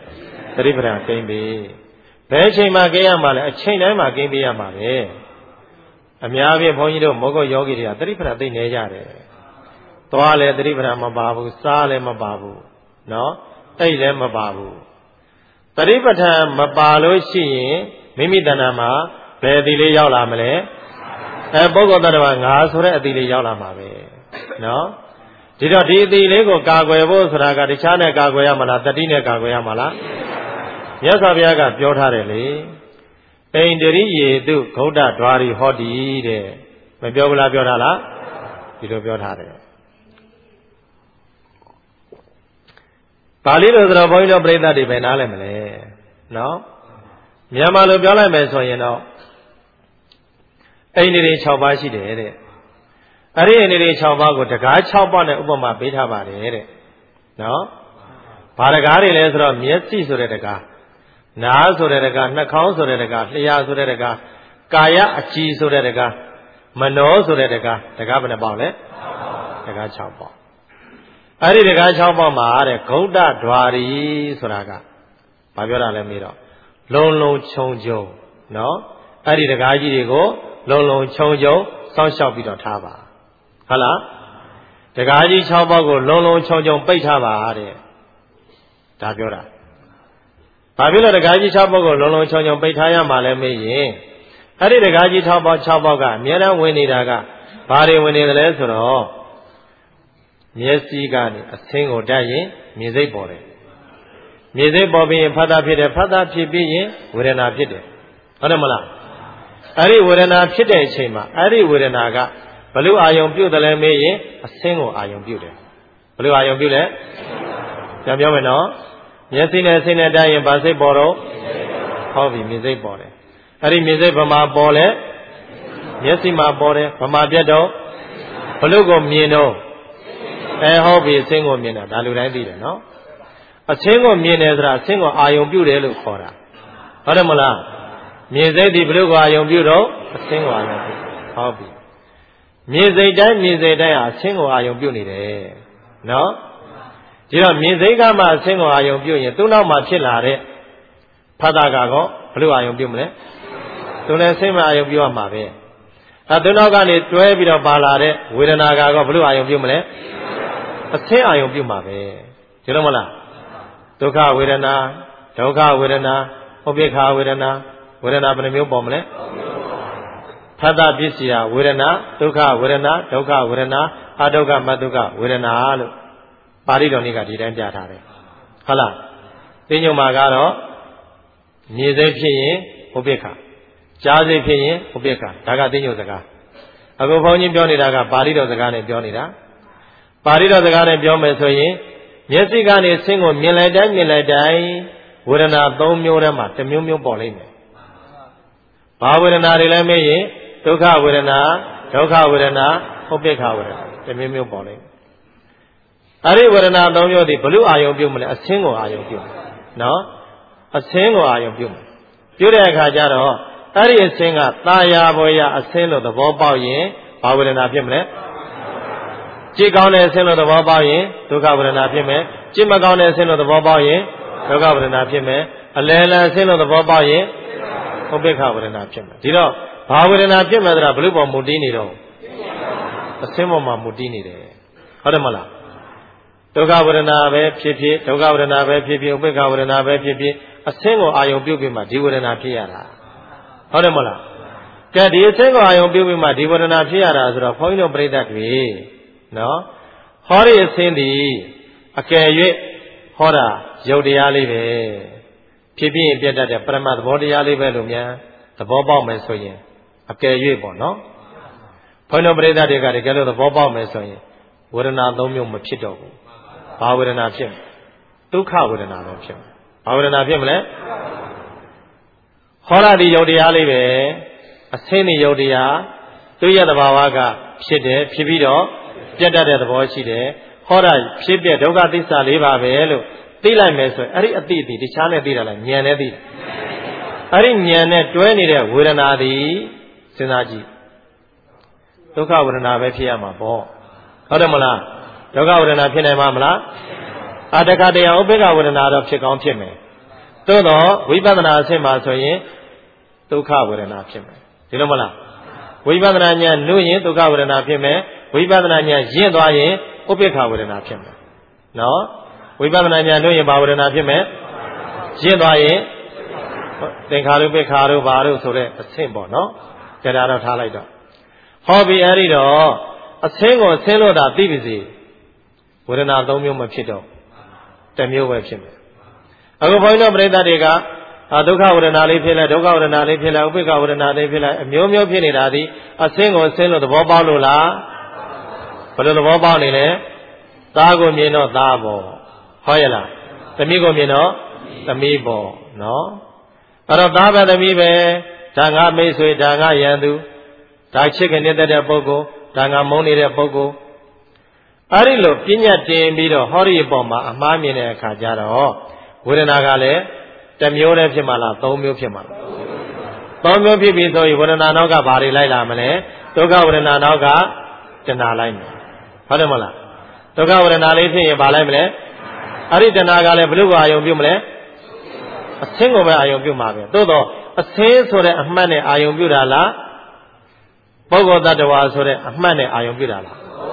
Speaker 1: သတိပဋ္ဌာန်ကိန်းပေးဘယ်အချိန်မှကိန်းရမှာလဲအချိန်တိုင်းမှာကိန်းပေးရမှာပဲအများဖြင့်ဘုန်းကြီးတို့မောဂုတ်ယောဂီတွေကသတိပဋ္ဌာန်သိနေကြတယ်သွားလဲသတိပဋ္ဌာန်မပါဘူးစားလဲမပါဘူးနော်အိတ်လည်းမပါဘူးသတိပဋ္ဌာန်မပါလို့ရှိရင်မိမိတဏ္ဍာမှာဘယ်အတိလေးရောက်လာမလဲပုဂ္ဂိုလ်တ attva ငါဆိုတဲ့အတိလေးရောက်လာမှာပဲနော်ဒီတော့ဒီအတိလေးကိုကာကွယ်ဖို့ဆိုတာကတခြားနဲ့ကာကွယ်ရမလားတတိနဲ့ကာကွယ်ရမလားမြတ်စွာဘုရားကပြောထားတယ်လေအိန္ဒြိယေတုဂௌတဓွာရီဟောတိတဲ့မပြောဘူးလားပြောထားလားဒီလိုပြောထားတယ်ပါဠိလိုဆိုတော့ဘုန်းကြီးတို့ပြိဿတွေပဲနားလည်မလဲနော်မြန်မာလိုပြောလိုက်မယ်ဆိုရင်တော့အိန္ဒြိ6ပါးရှိတယ်တဲ့အဲ့ဒီအိန္ဒြိ6ပါးကိုတကား6ပါးနဲ့ဥပမာပေးထားပါတယ်တဲ့နော်ဘာတကားတွေလဲဆိုတော့မျက်စိဆိုတဲ့တကားနားဆိုတဲ့တကားနှာခေါင်းဆိုတဲ့တကားလျှာဆိုတဲ့တကားကာယအကြည်ဆိုတဲ့တကားမနောဆိုတဲ့တကားဘယ်နှပေါက်လဲတကား6ပေါက်အဲ့ဒီတကား6ပေါက်မှာတဲ့ဂௌတဓွာရီဆိုတာကဘာပြောတာလဲမေးတော့လုံလုံခြုံခြုံနော်အဲ့ဒီတကားကြီးတွေကိုလုံလုံခြုံခြုံစောင့်ရှောက်ပြီးတော့ထားပါဟုတ်လားတကားကြီး6ပေါက်ကိုလုံလုံခြုံခြုံပိတ်ထားပါတဲ့ဒါပြောတာဘာဖြစ်လို့တကားကြီး6ပေါက်ကိုလုံလုံခြုံခြုံပိတ်ထားရမှာလဲမေးရင်အဲ့ဒီတကားကြီး6ပေါက်ကအများအားဝင်နေတာကဘာတွေဝင်နေသလဲဆိုတော့မျက်စိကနေအဆင်းကိုတက်ရင်မြင်စိတ်ပေါ်တယ်မြင်စိတ်ပေါ်ပြီးရင်ဖတ်တာဖြစ်တယ်ဖတ်တာဖြစ်ပြီးရင်ဝေဒနာဖြစ်တယ်ဟုတ်တယ်မလားအဲ့ဒီဝေဒနာဖြစ်တဲ့အချိန်မှာအဲ့ဒီဝေဒနာကဘလို့အာယုံပြုတ်တယ်လဲမေးရင်အဆင်းကိုအာယုံပြုတ်တယ်ဘလို့အာယုံပြုတ်လဲပြန်ပြောမယ်နော်မျက်စိနဲ့အဆင်းနဲ့တက်ရင်ဗာစိတ်ပေါ်တော့ဟောပြီမြင်စိတ်ပေါ်တယ်အဲ့ဒီမြင်စိတ်ဗမာပေါ်လဲမျက်စိမှာပေါ်တယ်ဗမာပြတ်တော့ဘလို့ကိုမြင်တော့ဟောပြီအဆင်းကိုမြင်တာဒါလူတိုင်းသိတယ်နော်အဆင်းကိုမြင်တယ်ဆိုတာအဆင်းကိုအာယုံပြုတယ်လို့ခေါ်တာဟုတ်တယ်မလားမြင်စိတ်ဒီဘလို့ကိုအာယုံပြုတော့အဆင်းကိုအာယုံပြုဟောပြီမြင်စိတ်တိုင်းဟာအဆင်းကိုအာယုံပြုနေတယ်နော်ဒီတော့မြင်စိတ်ကမှအဆင်းကိုအာယုံပြုရင်သူ့နောက်မှာဖြစ်လာတဲ့ဖတ်တာကောဘလို့အာယုံပြုမလဲသူလည်းဆင်းမအာယုံပြုရမှာပဲသူနောက်ကနေတွဲပြီးတော့ပါလာတဲ့ဝေဒနာကောဘလို့အာယုံပြုမလဲအဆင်းအာယုံပြုမှာပဲဒီလိုမလားဒုက္ခဝေဒနာဒုက္ခဝေဒနာဥပေက္ခဝေဒနာဝေဒနာဘယ်နှမျိုးပေါ်မလဲဖတ်တာပစ္စယဝေဒနာဒုက္ခဝေဒနာဒုက္ခဝေဒနာအဒုက္ခမဒုက္ခဝေဒနာလို့ပါဠိတော်နေ့ကဒီတိုင်းပြထားတယ်ဟုတ်လားသိညုံမှာကတော့မြင်စိတ်ဖြစ်ရင်ဥပေက္ခကြားစိတ်ဖြစ်ရင်ဥပေက္ခဒါကသိညုံစကားအခုဘုန်းကြီးပြောနေတာကပါဠိတော်စကားနဲ့ပြောနေတာပါဠိတော်စကားနဲ့ပြောမယ်ဆိုရင်မျက်စိကနေဆင်းကိုမြင်လိုက်တိုင်းဝေဒနာ3မျိုးထဲမှာတစ်မျိုးမျိုးပေါ်လိမ့်မယ်ဘာဝေဒနာတွေလဲမေးရင်ဒုက္ခဝေဒနာဒုက္ခဝေဒနာဥပေက္ခဝေဒနာတစ်မျိုးမျိုးပေါ်လိမ့်မယ်အဲ့ဒီဝေဒနာ3မျိုးဒီဘလို့အာယုံပြုမလဲအဆင်းကိုအာယုံပြုနော်အဆင်းကိုအာယုံပြုပြုတဲ့အခါကျတော့အဲ့ဒီအဆင်းကตาယာဘောရအဆင်းလို့သဘောပေါက်ရင်ဘာဝေဒနာဖြစ်မလဲကြည်ကောင်းတဲ့အဆင်းလို့သဘောပေါက်ရင်ဒုက္ခဝေဒနာဖြစ်မယ်ကြည်မကောင်းတဲ့အဆင်းလို့သဘောပေါက်ရင်ဒုက္ခဝေဒနာဖြစ်မယ်အလယ်လအဆင်းလို့သဘောပေါက်ရင်ဥပေက္ခဝေဒနာဖြစ်မယ်ဒီတော့ဘာဝေဒနာဖြစ်မယ်ဆိုတာဘလို့ပေါ်မူတည်နေတော့အဆင်းပေါ်မှာမူတည်နေတယ်ဟုတ်တယ်မလားဒုက္ခဝေဒနာပဲဖြစ်ဖြစ်ဒုက္ခဝေဒနာပဲဖြစ်ဖြစ်ဥပေက္ခဝေဒနာပဲဖြစ်ဖြစ်အဆင်းကိုအာယုံပြုပြီးမှဒီဝေဒနာဖြစ်ရတာဟုတ်တယ်မလားကဲဒီအဆင်းကိုအာယုံပြုပြီးမှဒီဝေဒနာဖြစ်ရတာဆိုတော့ဘုန်းကြီးတို့ပြိဿတွေနော်ဟောဒီအဆင်းဒီအကယ်၍ဟောတာယုတ်တရားလေးပဲဖြစ်ပြီးရင်ပြတ်တတ်တဲ့ပရမတ်သဘောတရားလေးပဲလို့များသဘောပေါက်မယ်ဆိုရင်အကယ်၍ပေါ့နော်ဘုန်းတော်ပရိသတ်တွေကတကယ်လို့သဘောပေါက်မယ်ဆိုရင်ဝေဒနာ3မျိုးမဖြစ်တော့ဘူးဘာဝေဒနာဖြစ်ဒုက္ခဝေဒနာပဲဖြစ်ဘာဝေဒနာဖြစ်မလဲဟောရဒီယုတ်တရားလေးပဲအဆင်းဒီယုတ်တရားသူ့ရဲ့သဘာဝကဖြစ်တယ်ဖြစ်ပြီးတော့ပြတ်တတ်တဲ့သဘောရှိတယ်ဟောတာဖြစ်ပြဒုက္ခသစ္စာ၄ပါးပဲလို့သိလိုက်မယ်ဆိုရင်အဲ့ဒီအတိအတိတခြားနဲ့သိတာလားဉာဏ်နဲ့သိတယ်အဲ့ဒီဉာဏ်နဲ့တွဲနေတဲ့ဝေဒနာသည်စဉ်းစားကြည့်ဒုက္ခဝေဒနာပဲဖြစ်ရမှာပေါ့ဟုတ်တယ်မလားဒုက္ခဝေဒနာဖြစ်နိုင်မှာမလားတခါတရံဥပေက္ခဝေဒနာတော့ဖြစ်ကောင်းဖြစ်မယ်သို့တော့ဝိပဿနာအဆင့်မှာဆိုရင်ဒုက္ခဝေဒနာဖြစ်မယ်ဒီလိုမလားဝိပဿနာဉာဏ်နုရင်ဒုက္ခဝေဒနာဖြစ်မယ်ဝိပဿနာဉာဏ်ရင့်သွားရင်ဥပိ္ပခဝေဒနာဖြစ်မယ်နော်ဝိပဿနာဉာဏ်နုရင်ဘာဝေဒနာဖြစ်မယ်ရင့်သွားရင်သင်္ခါရုပ္ပခါတို့ဘာတို့ဆိုတဲ့အဆင့်ပေါ့နော်ကြတာတော့ထားလိုက်တော့ဟောပြီအဲ့ဒီတော့အဆင့်ကိုဆင်းလို့တာသိပါစေဝေဒနာ၃မျိုးမဖြစ်တော့တစ်မျိုးပဲဖြစ်မယ်အခုဘုန်းကြီးတို့ပြိဿတွေကဒုက္ခဝေဒနာလေးဖြစ်လိုက်ဒုက္ခဝေဒနာလေးဖြစ်လိုက်ဥပိ္ပခဝေဒနာလေးဖြစ်လိုက်အမျိုးမျိုးဖြစ်နေတာဒီအဆင့်ကိုဆင်းလို့သဘောပေါက်လို့လားဘယ်လိုသဘောပေါက်နေလဲသားကိုမြင်တော့သားပေါ့ဟောရလားသမီးကိုမြင်တော့သမီးပေါ့နော်အဲ့တော့သားပဲသမီးပဲဒါငါမိတ်ဆွေဒါငါရန်သူဒါချစ်ခင်နေတဲ့ပုဂ္ဂိုလ်ဒါငါမုန်းနေတဲ့ပုဂ္ဂိုလ်အဲ့ဒီလိုပြဉ္ညာတင်ပြီးတော့ဟောဒီအပေါ်မှာအမှားမြင်တဲ့အခါကျတော့ဝေဒနာကလည်းတစ်မျိုးတည်းဖြစ်မှာလား၃မျိုးဖြစ်မှာလား၃မျိုးဖြစ်ပြီဆိုရင်ဝေဒနာနောက်ကဘာတွေလိုက်လာမလဲဒုက္ခဝေဒနာနောက်ကတဏှာလိုက်မယ်ဟုတ်တယ်မလားဒုက္ခဝေဒနာလေးဖြစ်ရင်ဘာလိုက်မလဲအဲ့ဒီတဏှာကလည်းဘယ်လိုအာယုံပြုမလဲအဆင်းကိုပဲအာယုံပြုမှာပဲသို့တော့အဆင်းဆိုတဲ့အမှတ်နဲ့အာယုံပြုတာလားပုဂ္ဂိုလ်တ attva ဆိုတဲ့အမှတ်နဲ့အာယုံပြုတာလား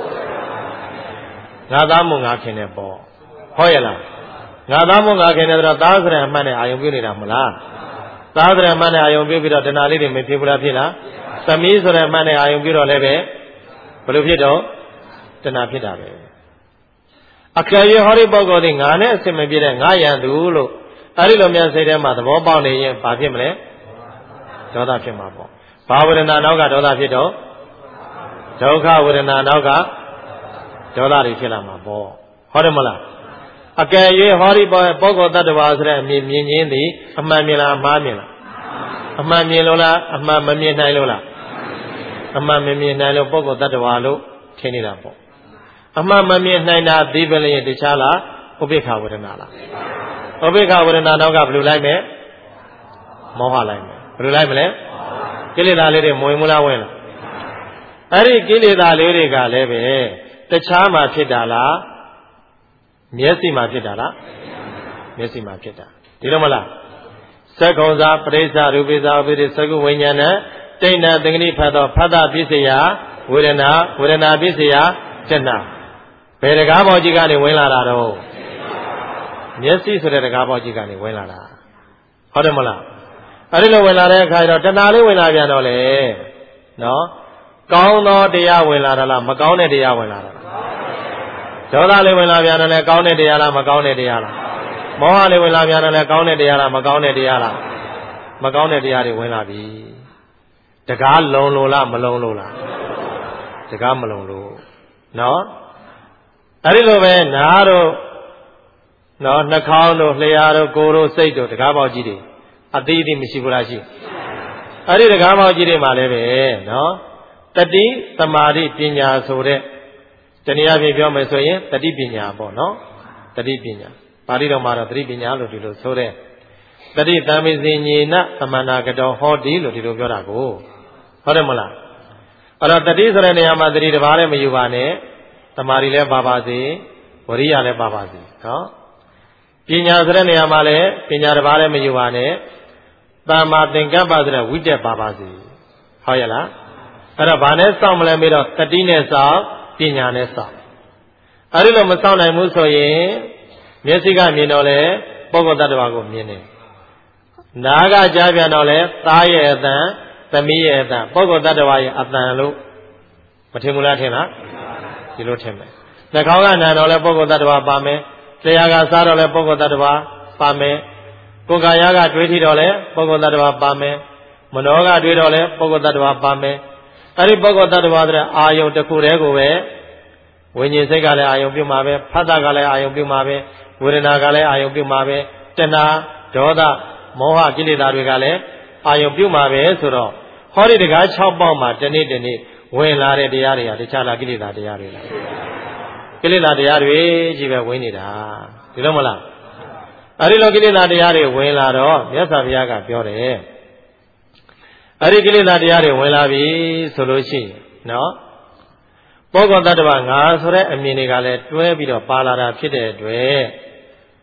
Speaker 1: ငါသားမို့ငါခင်တယ်ပေါ့ဟောရလားငါသားမို့ငါခင်တယ်ဆိုတော့သားဆိုတဲ့အမှတ်နဲ့အာယုံပြုနေတာမလားသားဆိုတဲ့အမှတ်နဲ့အာယုံပြုပြီးတော့တဏှာလေးတွေမဖြစ်ဘူးလားဖြစ်လားသမီးဆိုတဲ့အမှတ်နဲ့အာယုံပြုတော့လည်းပဲဘယ်လိုဖြစ်တော့တဏှာဖြစ်တာပဲအကယ်၍ဟောဒီပုဂ္ဂိုလ်ဒီငါနဲ့အစင်မပြည့်တဲ့ငါယံသူလို့အဲ့ဒီလိုများစိတ်ထဲမှာသဘောပေါက်နေရင်ဘာဖြစ်မလဲဒေါသဖြစ်မှာပေါ့ဘာဝေဒနာနောက်ကဒေါသဖြစ်တော့ဒုက္ခဝေဒနာနောက်ကဒေါသတွေဖြစ်လာမှာပေါ့ဟုတ်တယ်မလားအကယ်၍ဟောဒီပုဂ္ဂိုလ်တ attva ဆိုတဲ့အမြင်မြင်ချင်းသည်အမှန်မြင်လားအမှားမြင်လားအမှန်မြင်လို့လားအမှန်မမြင်နိုင်လို့လားအမှန်မမြင်နိုင်လို့ပုဂ္ဂိုလ်တ attva လို့ထင်နေတာပေါ့အမှန်မမြင်နိုင်တာဒီပဲလေတခြားလားဥပိ္ပခဝေဒနာလားဥပိ္ပခဝေဒနာနောက်ကဘယ်လိုလိုက်မလဲမောဟလိုက်မယ်ဘယ်လိုလိုက်မလဲကိလေသာလေးတွေမဝင်ဘူးလားဝင်လားအဲ့ဒီကိလေသာလေးတွေကလည်းပဲတခြားမှာဖြစ်တာလားမျက်စိမှာဖြစ်တာလားမျက်စိမှာဖြစ်တာဒီလိုမလားသက္ကုံစာပရိစ္ဆရူပိစာဥပိ္ပသက္ကုဝိညာဏတိဏ္ဍသင်္ကတိဖတ်သောဖတ်တာပစ္စယဝေဒနာဝေဒနာပစ္စယတဏှာဘယ်တကားပေါက်ကြီးကနေဝင်လာတာတော့မျက်စိဆိုတဲ့တကားပေါက်ကြီးကနေဝင်လာတာဟုတ်တယ်မလားအဲ့ဒီလိုဝင်လာတဲ့အခါကျတော့တဏှာလေးဝင်လာပြန်တော့လေနော်ကောင်းသောတရားဝင်လာတာလားမကောင်းတဲ့တရားဝင်လာတာဒေါသလေးဝင်လာပြန်တယ်လေကောင်းတဲ့တရားလားမကောင်းတဲ့တရားလားမောဟလေးဝင်လာပြန်တယ်လေကောင်းတဲ့တရားလားမကောင်းတဲ့တရားလားမကောင်းတဲ့တရားတွေဝင်လာပြီတကားလုံလို့လားမလုံလို့လားတကားမလုံလို့နော်အဲ့ဒီလိုပဲနားတို့နော်နှာခေါင်းတို့လျှာတို့ကိုယ်တို့စိတ်တို့တကားပေါက်ကြီးတွေအသေးသေးမရှိဘူးလားရှိအဲ့ဒီတကားပေါက်ကြီးတွေမှာလည်းပဲနော်တတိသမာဓိပညာဆိုတဲ့တနည်းအားဖြင့်ပြောမယ်ဆိုရင်တတိပညာပေါ့နော်တတိပညာပါဠိတော်မှာတော့တတိပညာလို့ဒီလိုဆိုတဲ့တတိတံမိစေညေနသမန္နာကတော်ဟောတိလို့ဒီလိုပြောတာကိုဟုတ်တယ်မလားအဲ့တော့တတိဆိုတဲ့နေရာမှာတတိတစ်ပါးလည်းမယူပါနဲ့သမာဓိလည်းပါပါစေဝရိယလည်းပါပါစေနော်ပညာဆိုတဲ့နေရာမှာလည်းပညာတစ်ပါးလည်းမယူပါနဲ့သမ္မာသင်္ကပ္ပဆိုတဲ့ဝိတက်ပါပါစေဟုတ်ရဲ့လားအဲ့တော့ဘာနဲ့စောင့်မလဲမေးတော့တတိနဲ့စောင့်ပညာနဲ့စောင့်အဲ့ဒီလိုမစောင့်နိုင်ဘူးဆိုရင်မျက်စိကမြင်တော့လေပုဂ္ဂိုလ်တ attva ကိုမြင်တယ်နားကကြားပြန်တော့လေသားရဲ့အတန်သမီးရဲ့အတန်ပုဂ္ဂိုလ်တ attva ရဲ့အတန်လို့မထင်ဘူးလားထင်လားဒီလိုထင်မယ်နှာခေါင်းကနာတော့လေပုဂ္ဂိုလ်တ attva ပါမယ်လျှာကစားတော့လေပုဂ္ဂိုလ်တ attva ပါမယ်ကိုယ်ကာယကတွေးထီတော့လေပုဂ္ဂိုလ်တ attva ပါမယ်မနောကတွေးတော့လေပုဂ္ဂိုလ်တ attva ပါမယ်အဲ့ဒီပုဂ္ဂိုလ်တ attva ဆိုတဲ့အာယုံတစ်ခုတည်းကိုပဲဝိညာဉ်စိတ်ကလည်းအာယုံပြုမှာပဲဖတ်တာကလည်းအာယုံပြုမှာပဲဝေဒနာကလည်းအာယုံပြုမှာပဲတဏှာဒေါသမောဟကိလေသာတွေကလည်းအာယုံပြုမှာပဲဆိုတော့ဟောဒီတကား6ပေါက်မှာတနေ့တနေ့ဝင်လာတဲ့တရားတွေကတခြားလားကိလေသာတရားတွေလားကိလေသာတရားတွေကြီးပဲဝင်နေတာဒီလိုမလားအဲ့ဒီလိုကိလေသာတရားတွေဝင်လာတော့မြတ်စွာဘုရားကပြောတယ်အဲ့ဒီကိလေသာတရားတွေဝင်လာပြီဆိုလို့ရှိရင်နော်ပုဂ္ဂိုလ်တ attva ငါဆိုတဲ့အမြင်တွေကလည်းတွဲပြီးတော့ပါလာတာဖြစ်တဲ့အတွက်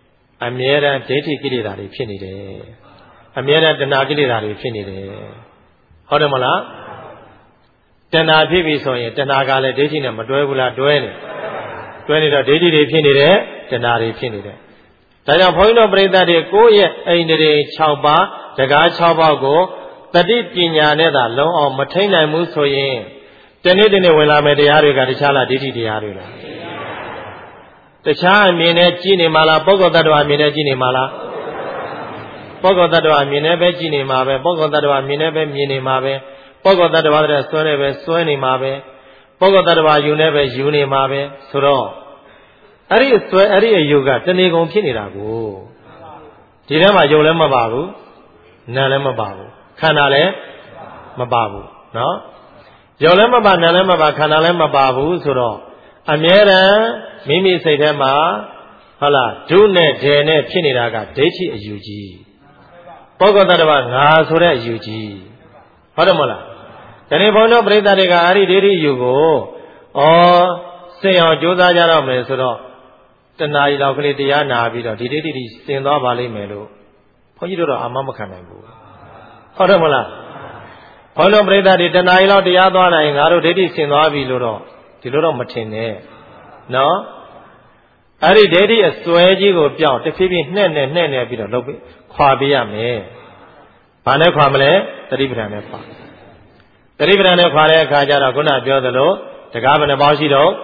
Speaker 1: အမြဲတမ်းဒိဋ္ဌိကိလေသာတွေဖြစ်နေတယ်အမြဲတမ်းတဏှာကိလေသာတွေဖြစ်နေတယ်ဟုတ်တယ်မလားတဏှာဖြစ်ပြီဆိုရင်တဏှာကလည်းဒိဋ္ဌိနဲ့မတွဲဘူးလားတွဲနေတော့ဒိဋ္ဌိတွေဖြစ်နေတယ်တဏှာတွေဖြစ်နေတယ်ဒါကြောင့်ဘုန်းကြီးတို့ပရိသတ်တွေကိုယ့်ရဲ့အိန္ဒြေ6ပါးတကား6ပါးကိုတတိပညာနဲ့သာလုံးအောင်မထိန်နိုင်ဘူးဆိုရင်တနေ့တနေ့ဝင်လာမယ့်တရားတွေကတခြားလားဒိဋ္ဌိတရားတွေလားတခြားအမြင်နဲ့ကြည့်နေမှာလားပုဂ္ဂိုလ်တ attva အမြင်နဲ့ကြည့်နေမှာလားပုဂ္ဂိုလ်တ attva အမြင်နဲ့ပဲကြည့်နေမှာပဲပုဂ္ဂိုလ်တ attva အမြင်နဲ့ပဲမြင်နေမှာပဲပုဂ္ဂိုလ်တ attva တဲ့စွဲနဲ့ပဲစွဲနေမှာပဲပုဂ္ဂိုလ်တ attva ယူနဲ့ပဲယူနေမှာပဲဆိုတော့အဲ့ဒီစွဲအဲ့ဒီအယူကတဏှေကုန်ဖြစ်နေတာကိုဒီထဲမှာယုံလည်းမပါဘူးနာလည်းမပါဘူးခန္ဓာလည်းမပါဘူးနော်ယုံလည်းမပါနာလည်းမပါခန္ဓာလည်းမပါဘူးဆိုတော့အမြဲတမ်းမိမိစိတ်ထဲမှာဟုတ်လားဒုနဲ့ဒေနဲ့ဖြစ်နေတာကဒိဋ္ဌိအယူကြီးပုဂ္ဂိုလ်တ attva ငါဆိုတဲ့အယူကြီးဟုတ်တယ်မဟုတ်လားဒီနေ့ဘုန်းတော်ပရိသတ်တွေကအဲ့ဒီဒိဋ္ဌိအယူကိုစင်အောင်ကြိုးစားကြတော့မယ်ဆိုတော့တဏှာကြီးတော့ကလေးတရားနာပြီးတော့ဒီဒိဋ္ဌိတွေစင်သွားပါလိမ့်မယ်လို့ဘုန်းကြီးတို့တော့အာမမခံနိုင်ဘူးဟုတ်တယ်မဟုတ်လားဘုန်းတော်ပရိသတ်တွေတဏှာကြီးတော့တရားသွားနိုင်ငါတို့ဒိဋ္ဌိစင်သွားပြီလို့တော့ဒီလိုတော့မထင်နဲ့နော်အဲ့ဒီဒိဋ္ဌိအစွဲကြီးကိုပြောင်းတဖြည်းဖြည်းနှဲ့နေပြီးတော့လုပ်ပြီးခွာပေးရမယ်ဘာနဲ့ခွာမလဲသတိပဋ္ဌာန်နဲ့ခွာသတိပဋ္ဌာန်နဲ့ခွာတဲ့အခါကျတော့ခုနပြောသလိုတကားဘယ်နှပေါင်းရှိတော့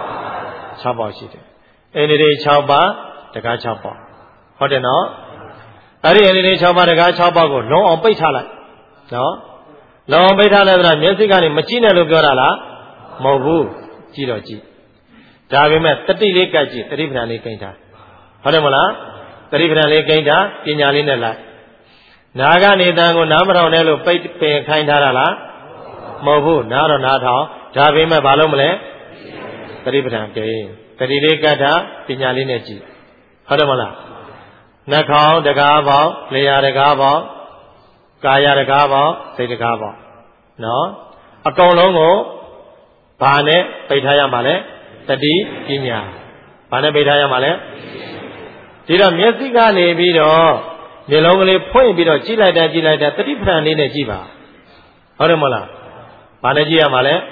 Speaker 1: 6ပေါင်းရှိတယ်အိန္ဒြေ6ပါးတကား6ပါးဟုတ်တယ်နော်အဲ့ဒီအိန္ဒြေ6ပါးတကား6ပါးကိုလုံးအောင်ပိတ်ထားလိုက်နော်လုံးအောင်ပိတ်ထားလိုက်ဆိုတာမျက်စိကနေမကြည့်နဲ့လို့ပြောတာလားမဟုတ်ဘူးကြည့်တော့ကြည့်ဒါပေမဲ့တတိလေးကတ်ကြည့်သတိပဋ္ဌာန်လေးကိန်းထားဟုတ်တယ်မလားသတိပဋ္ဌာန်လေးကိန်းထားပညာလေးနဲ့လိုက်နာကနေတန်ကိုနားမထောင်နဲ့လို့ပိတ်ပင်ခိုင်းထားတာလားမဟုတ်ဘူးနားတော့နားထောင်ဒါပေမဲ့ဘာလို့မလဲသတိပဋ္ဌာန်ကိန်းတတိလေးကတ်ထားပညာလေးနဲ့ကြည့်ဟုတ်တယ်မလားနှာခေါင်းတကားပေါက်လျှာတကားပေါက်ကာယတကားပေါက်စိတ်တကားပေါက်နော်အကုန်လုံးကိုဘာနဲ့ပိတ်ထားရမှာလဲတတိပညာဘာနဲ့ပိတ်ထားရမှာလဲဒီတော့မျက်စိကနေပြီးတော့မျက်လုံးကလေးဖွင့်ပြီးတော့ကြည့်လိုက်တာတတိပဋ္ဌာန်လေးနဲ့ကြည့်ပါဟုတ်တယ်မလားဘာနဲ့ကြည့်ရမှာလဲ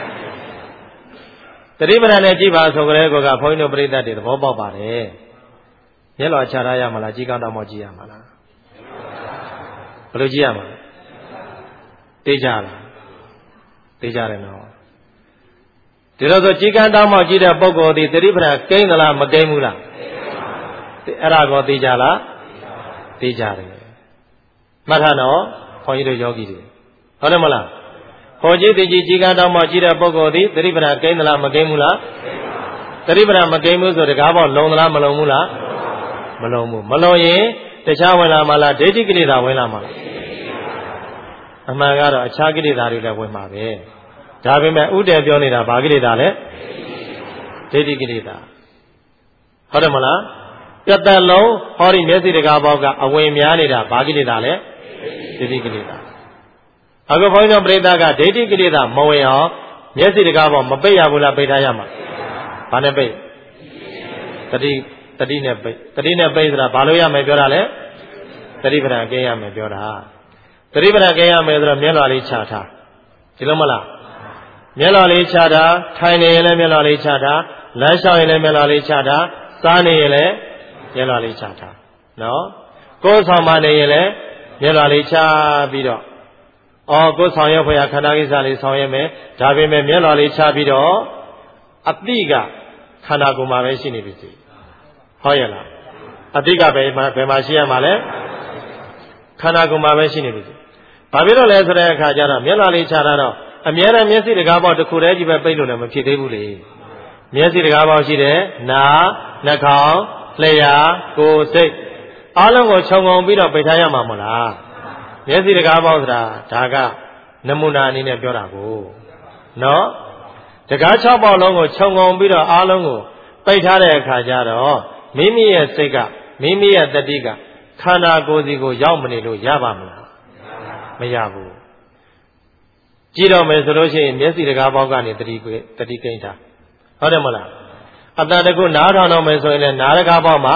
Speaker 1: တတိပဋ္ဌာန်နဲ့ကြည့်ပါဆိုကြတဲ့ကောကဘုန်းကြီးတို့ပြိဿတ်တွေသဘောပေါက်ပါတယ်မျက်လွှာချထားရမှာလားကြည်ကောင်းတောင်မှကြည့်ရမှာလားဘယ်လိုကြည့်ရမှာလဲသိကြလားသိကြတယ်နော်ဒီလိုဆိုကြည်ကောင်းတောင်မှကြည့်တဲ့ပုဂ္ဂိုလ်ဒီတတိပဋ္ဌာန်ကိန်းသလားမကိန်းဘူးလားအဲ့ဒါကောသိကြလားသိကြတယ်မှတ်ထားနော်ခွန်ကြီးတို့ယောဂီတွေဟုတ်တယ်မလားဟောကြည့်သိကြည်ကြည်ကောင်းတောင်မှကြည့်တဲ့ပုဂ္ဂိုလ်ဒီတတိပဋ္ဌာန်ကိန်းသလားမကိန်းဘူးလားတတိပဋ္ဌာန်မကိန်းဘူးဆိုတကားပေါက်လုံသလားမလုံဘူးလားမလုံဘူးမလုံရင်တခြားဝင်လာမှလားဒိဋ္ဌိကိလေသာဝင်လာမှလားအမှန်ကတော့အခြားကိလေသာတွေလည်းဝင်မှာပဲဒါပေမဲ့ဥတည်ပြောနေတာဘာကိလေသာလဲဒိဋ္ဌိကိလေသာဟုတ်တယ်မလားပြတ်သက်လုံးဟောဒီမျက်စိတကားပေါက်ကအဝင်များနေတာဘာကိလေသာလဲဒိဋ္ဌိကိလေသာအခုဘုန်းကြီးတို့ပြိဿကဒိဋ္ဌိကိလေသာမဝင်အောင်မျက်စိတကားပေါက်မပိတ်ရဘူးလားပိတ်ထားရမှာဘာနဲ့ပိတ်တတိနဲ့ပိတ်တတိနဲ့ပိတ်ဆိုတာဘာလို့ရမယ်ပြောတာလဲတတိပဋ္ဌာန်ကဲရမယ်ပြောတာတတိပဋ္ဌာန်ကဲရမယ်ဆိုတော့မျက်လွှာလေးချထားဒီလိုမလားမျက်လွှာလေးချထားထိုင်နေရင်လည်းမျက်လွှာလေးချထားလမ်းလျှောက်ရင်လည်းမျက်လွှာလေးချထားစားနေရင်လည်းမျက်လွှာလေးချထားနော်ကိုယ်ဆောင်မနေရင်လည်းမျက်လွှာလေးချပြီးတော့ကိုယ်ဆောင်ရွက်ဖွယ်ခန္ဓာကိစ္စလေးဆောင်ရွက်မယ်ဒါပေမဲ့မျက်လွှာလေးချပြီးတော့အတိကခန္ဓာကိုယ်မှာပဲရှိနေပြီစီဟုတ်ရဲ့လားအတိကဘယ်မှာရှိရမှာလဲခန္ဓာကိုယ်မှာပဲရှိနေပြီဘာဖြစ်လို့လဲဆိုတဲ့အခါကျတော့မျက်လွှာလေးချတာတော့အမြဲတမ်းမျက်စိတကားပေါက်တစ်ခုတည်းကြီးပဲပိတ်လို့လည်းမဖြစ်သေးဘူးလေမျက်စိတကားပေါက်ရှိတယ်နာနှာခေါင်းလျှာကိုယ်စိတ်အားလုံးကိုခြုံငုံပြီးတော့ပိတ်ထားရမှာမဟုတ်လားမျက်စိတကားပေါက်ဆိုတာဒါကနမူနာအနေနဲ့ပြောတာကိုနော်တကား6ပေါက်လုံးကိုခြုံငုံပြီးတော့အားလုံးကိုပိတ်ထားတဲ့အခါကျတော့မိမိရဲ့စိတ်ကမိမိရဲ့တတိကခန္ဓာကိုယ်စီကိုရောက်မနေလို့ရပါမလားမရဘူးကြည့်တော့မယ်ဆိုလို့ရှိရင်မျက်စိတကားပေါက်ကနေတတိကိန်းထားဟုတ်တယ်မလားအတန်တကုနားထောင်တော့မယ်ဆိုရင်လည်းနားတကားပေါက်မှာ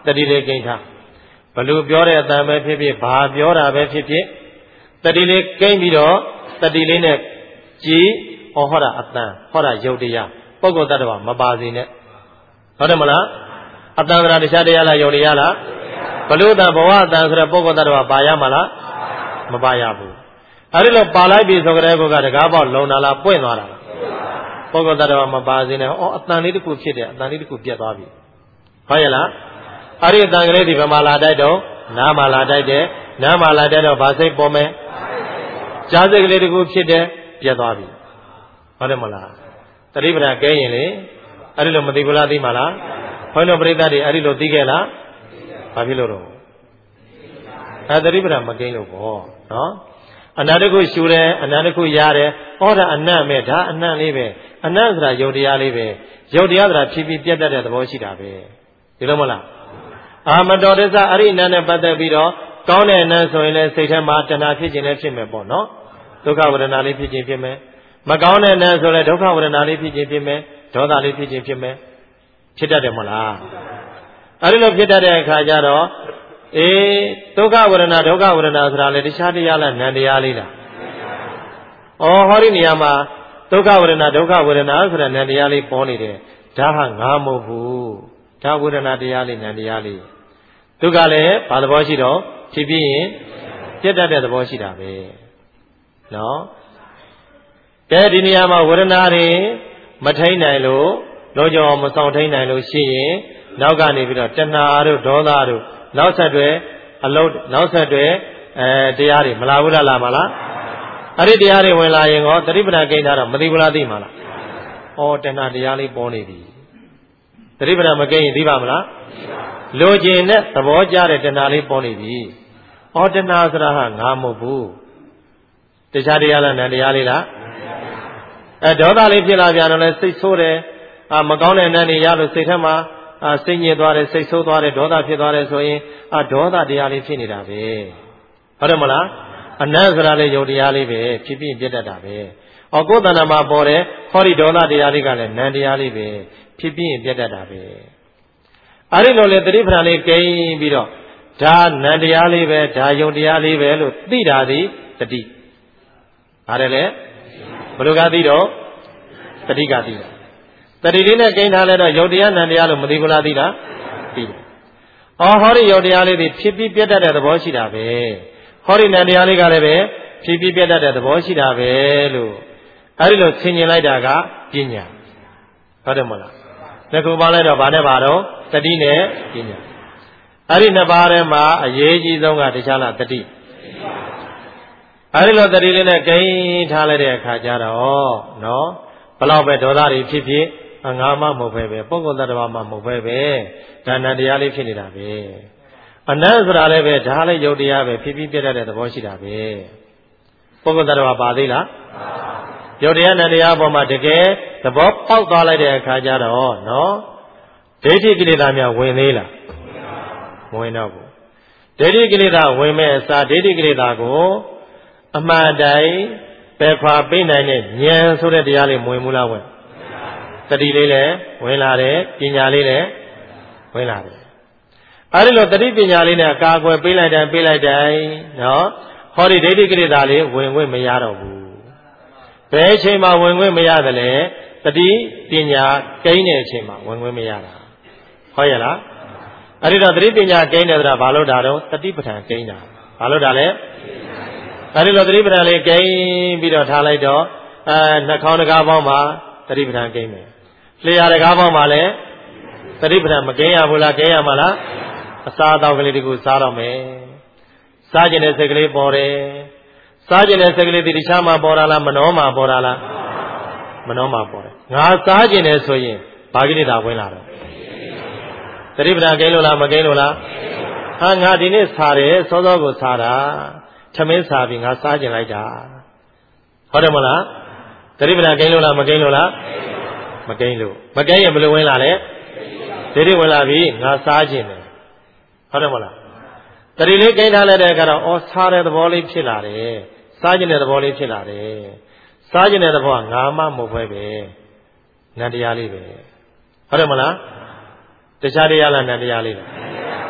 Speaker 1: တတိလေးကိန်းထားဘလူပြောတဲ့အတန်ပဲဖြစ်ဖြစ်ဘာပြောတာပဲဖြစ်ဖြစ်တတိလေးကိန်းပြီးတော့တတိလေးနဲ့ကြည်ဟောတာအတန်ဟောတာယုတ်တရားပုဂ္ဂိုလ်တ attva မပါစေနဲ့ဟုတ်တယ်မလားအတန်ကတရားတရားလားယုတ်တရားလားဘလူတန်ဘဝအတန်ဆိုတဲ့ပုဂ္ဂိုလ်တ attva ပါရမလားမပါရဘူးအဲဒီလိုပါလိုက်ပြီဆိုကြတဲ့ကောတကားပေါက်လုံလာလားပွင့်သွားတာလားပုဂ္ဂိုလ်တ attva မပါစေနဲ့အော်အတန်လေးတစ်ခုဖြစ်တယ်အတန်လေးတစ်ခုပြတ်သွားပြီဟုတ်ရဲ့လားအဲ့ဒီအတန်ကလေးဒီဘယ်မှာလာတိုက်တော့နားမှာလာတိုက်တယ်နားမှာလာတိုက်တော့ဗာစိတ်ပေါ်မယ်ကြားစိတ်ကလေးတစ်ခုဖြစ်တယ်ပြတ်သွားပြီဟုတ်တယ်မလားတတိပဒကဲရင်လေအဲ့ဒီလိုမသိဘူးလားသိမှာလားဘုန်းတော်ပရိသတ်တွေအဲ့ဒီလိုသိခဲ့လားဘာဖြစ်လို့တော့တတိပဒမကင်းလို့ပေါ့နော်အနန္တခုရှူတယ်အနန္တခုရတယ်ဟောတာအနတ်ပဲဒါအနတ်လေးပဲအနတ်ဆိုတာယုတ်တရားလေးပဲယုတ်တရားဆိုတာဖြည်းဖြည်းပြတ်တတ်တဲ့သဘောရှိတာပဲဒီလိုမလားအာမတော်တဆအဲ့ဒီအနတ်နဲ့ပတ်သက်ပြီးတော့ကောင်းတဲ့အနတ်ဆိုရင်လည်းစိတ်ထဲမှာတဏှာဖြစ်ခြင်းလည်းဖြစ်မယ်ပေါ့နော်ဒုက္ခဝေဒနာလေးဖြစ်ခြင်းဖြစ်မယ်မကောင်းတဲ့အနတ်ဆိုလည်းဒုက္ခဝေဒနာလေးဖြစ်ခြင်းဖြစ်မယ်ဒေါသလေးဖြစ်ခြင်းဖြစ်မယ်ဖြစ်တတ်တယ်မလားအဲ့ဒီလိုဖြစ်တတ်တဲ့အခါကျတော့ဒုက္ခဝေဒနာဒုက္ခဝေဒနာဆိုတာလေတခြားတရားလားနံတရားလေးလားဩဟောဒီနေရာမှာဒုက္ခဝေဒနာဒုက္ခဝေဒနာဆိုတာနံတရားလေးပေါ်နေတယ်ဒါဟာငါမဟုတ်ဘူးဒါဝေဒနာတရားလေးနံတရားလေးဒုက္ခလည်းဘာသဘောရှိတော့ဖြစ်ပြီးရင်ပြတ်တတ်တဲ့သဘောရှိတာပဲနော်ကဲဒီနေရာမှာဝေဒနာတွေမထိန်နိုင်လို့လောကြောမဆောင်ထိန်နိုင်လို့ရှိရင်နောက်ကနေပြီးတော့တဏှာတို့ဒေါသတို့နောက်ဆက်တွဲအလုံးနောက်ဆက်တွဲတရားတွေမလာဘူးလားမလားအဲ့ဒီတရားတွေဝင်လာရင်ကောတတိပဒကိန်းထားတော့မသိဘူးလားသိမှာလားဩတဏှာတရားလေးပေါ်နေပြီတတိပဒမကိန်းရင်သိပါမလားလိုချင်တဲ့သဘောကျတဲ့တဏှာလေးပေါ်နေပြီဩတဏှာဆိုတာဟာငါမဟုတ်ဘူးတခြားတရားလားနံတရားလေးလားဒေါသလေးဖြစ်လာပြန်တော့လဲစိတ်ဆိုးတယ်မကောင်းတဲ့နံတွေရလို့စိတ်ထဲမှာစိတ်ညစ်သွားတယ်စိတ်ဆိုးသွားတယ်ဒေါသဖြစ်သွားတယ်ဆိုရင်ဒေါသတရားလေးဖြစ်နေတာပဲဟုတ်တယ်မလားအနတ်ဆိုတာလေယုတ်တရားလေးပဲဖြစ်ပြီးပြတ်တတ်တာပဲကိုယ်တဏ္ဍာမှာပေါ်တယ်ဟောဒီဒေါသတရားလေးကလည်းနံတရားလေးပဲဖြစ်ပြီးပြတ်တတ်တာပဲအဲ့ဒီလိုလေသတိပဋ္ဌာန်လေးကိန်းပြီးတော့ဒါနံတရားလေးပဲဒါယုတ်တရားလေးပဲလို့သိတာသည်တတိပါတယ်လေဘယ်လိုကသိတော့တတိကသိတာတတိလေးနဲ့ကိန်းထားလဲတော့ယုတ်တရားနံတရားလို့မသိဘူးလားသိတာသိတယ်ဟောဒီယုတ်တရားလေးတွေဖြစ်ပြီးပြတ်တတ်တဲ့သဘောရှိတာပဲဟောဒီနံတရားလေးကလည်းပဲဖြစ်ပြီးပြတ်တတ်တဲ့သဘောရှိတာပဲလို့အဲ့ဒီလိုဆင်ញင်လိုက်တာကပညာဟုတ်တယ်မလားနှစ်ခုပေါင်းလိုက်တော့ဗာနဲ့ပါတော့တတိနဲ့ပညာအဲ့ဒီနှစ်ပါးထဲမှာအရေးကြီးဆုံးကတခြားလားတတိအဲ့ဒီလိုတတိလေးနဲ့ကိန်းထားလိုက်တဲ့အခါကျတော့နော်ဘလောက်ပဲဒေါသတွေဖြစ်ဖြစ်ငါမှမဟုတ်ပဲပုဂ္ဂိုလ်တ attva မှမဟုတ်ပဲဒါနတရားလေးဖြစ်နေတာပဲအနတ်ဆိုတာလည်းပဲဒါလည်းယုတ်တရားပဲဖြစ်ပြီးပြတ်တတ်တဲ့သဘောရှိတာပဲပုဂ္ဂိုလ်တ attva ပါသေးလားယုတ်တရားနတရားပေါ်မှာတကယ်သဘောပေါက်သွားလိုက်တဲ့အခါကျတော့နော်ဒိဋ္ဌိကိလေသာများဝင်သေးလားမဝင်တော့ဘူးဒိဋ္ဌိကိလေသာဝင်မဲ့အစားဒိဋ္ဌိကိလေသာကိုအမှန်တိုင်းပယ်ခွာပေးနိုင်တဲ့ဉာဏ်ဆိုတဲ့တရားလေးဝင်မှုလားဝင်တတိလေးလည်းဝင်လာတယ်ပညာလေးလည်းဝင်လာတယ်အဲဒီလိုတတိပညာလေးနဲ့အကာအကွယ်ပေးလိုက်တိုင်းနော်ဟောဒီဒိဋ္ဌိကိလေသာလေးဝင်ခွင့်မရတော့ဘူးဘယ်အချိန်မှဝင်ခွင့်မရတယ်လဲတတိပညာကိန်းတဲ့အချိန်မှာဝင်ခွင့်မရတာဟုတ်ရဲ့လားအဲ့ဒီတော့တတိပညာကိန်းတယ်ဆိုတာဘာလို့တာတော့တတိပဋ္ဌာန်ကိန်းတာဘာလို့တာလဲအဲ့ဒီလိုတတိပဋ္ဌာန်လေးကိန်းပြီးတော့ထားလိုက်တော့နှာခေါင်းတကားပေါင်းမှာတတိပဋ္ဌာန်ကိန်းမယ်လျှာတကားပေါင်းမှာလည်းတတိပဋ္ဌာန်မကိန်းရဘူးလားကိန်းရမှာလားအစားအသောက်ကလေးတခုစားတော့မယ်စားကျင်တဲ့စိတ်ကလေးပေါ်တယ်စားကျင်တဲ့စိတ်ကလေးဒီတခြားမှာပေါ်တာလားမနှောမှာပေါ်တာလားမနှောမှာပေါ်တယ်ငါစားကျင်တယ်ဆိုရင်ဘာကိလေသာဝင်လာတော့တတိပဋ္ဌာန်ကိန်းလို့လားမကိန်းလို့လားငါဒီနေ့စားတယ်စောစောကိုစားတာထမင်းစားပြီးငါစားကျင်လိုက်တာဟုတ်တယ်မလားတတိပဋ္ဌာန်ကိန်းလို့လားမကိန်းလို့လားမကိန်းလို့မကိန်းရင်ဘယ်လိုဝင်လာလဲဒိဋ္ဌိဝင်လာပြီငါစားကျင်တယ်ဟုတ်တယ်မလားတတိလေးကိန်းထားလိုက်တဲ့အခါတော့စားတဲ့သဘောလေးဖြစ်လာတယ်စားကျင်တဲ့သဘောလေးဖြစ်လာတယ်စားကျင်တဲ့သဘောကငါမှမဟုတ်ပဲနံတရားလေးပဲဟုတ်တယ်မလားတခြားတရားလားနံတရားလေးလား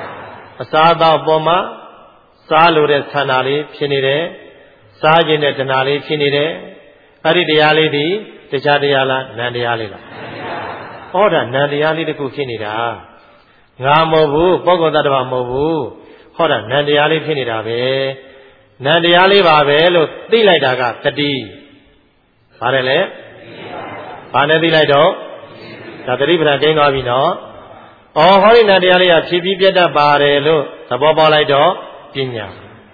Speaker 1: အစားအသောက်ပေါ်မှာစားလို့တဲ့ဆန္ဒလေးဖြစ်နေတယ်စားခြင်းတဲ့တဏှာလေးဖြစ်နေတယ်အဲ့ဒီတရားလေးဒီတခြားတရားလားနံတရားလေးလားဟောတာနံတရားလေးတစ်ခုဖြစ်နေတာငါမဟုတ်ဘူးပုဂ္ဂိုလ်သတ္တဝါမဟုတ်ဘူးဟောတာနံတရားလေးဖြစ်နေတာပဲနံတရားလေးပါပဲလို့သိလိုက်တာကတတိဘာလဲလဲဘာနဲ့သိလိုက်တော့ဒါတတိပဒံကျင်းသွားပြီနော်ဩဟောဒီနံတရားလေးကဖြစ်ပြီးပြတ်တတ်ပါတယ်လို့သဘောပေါက်လိုက်တော့ပညာ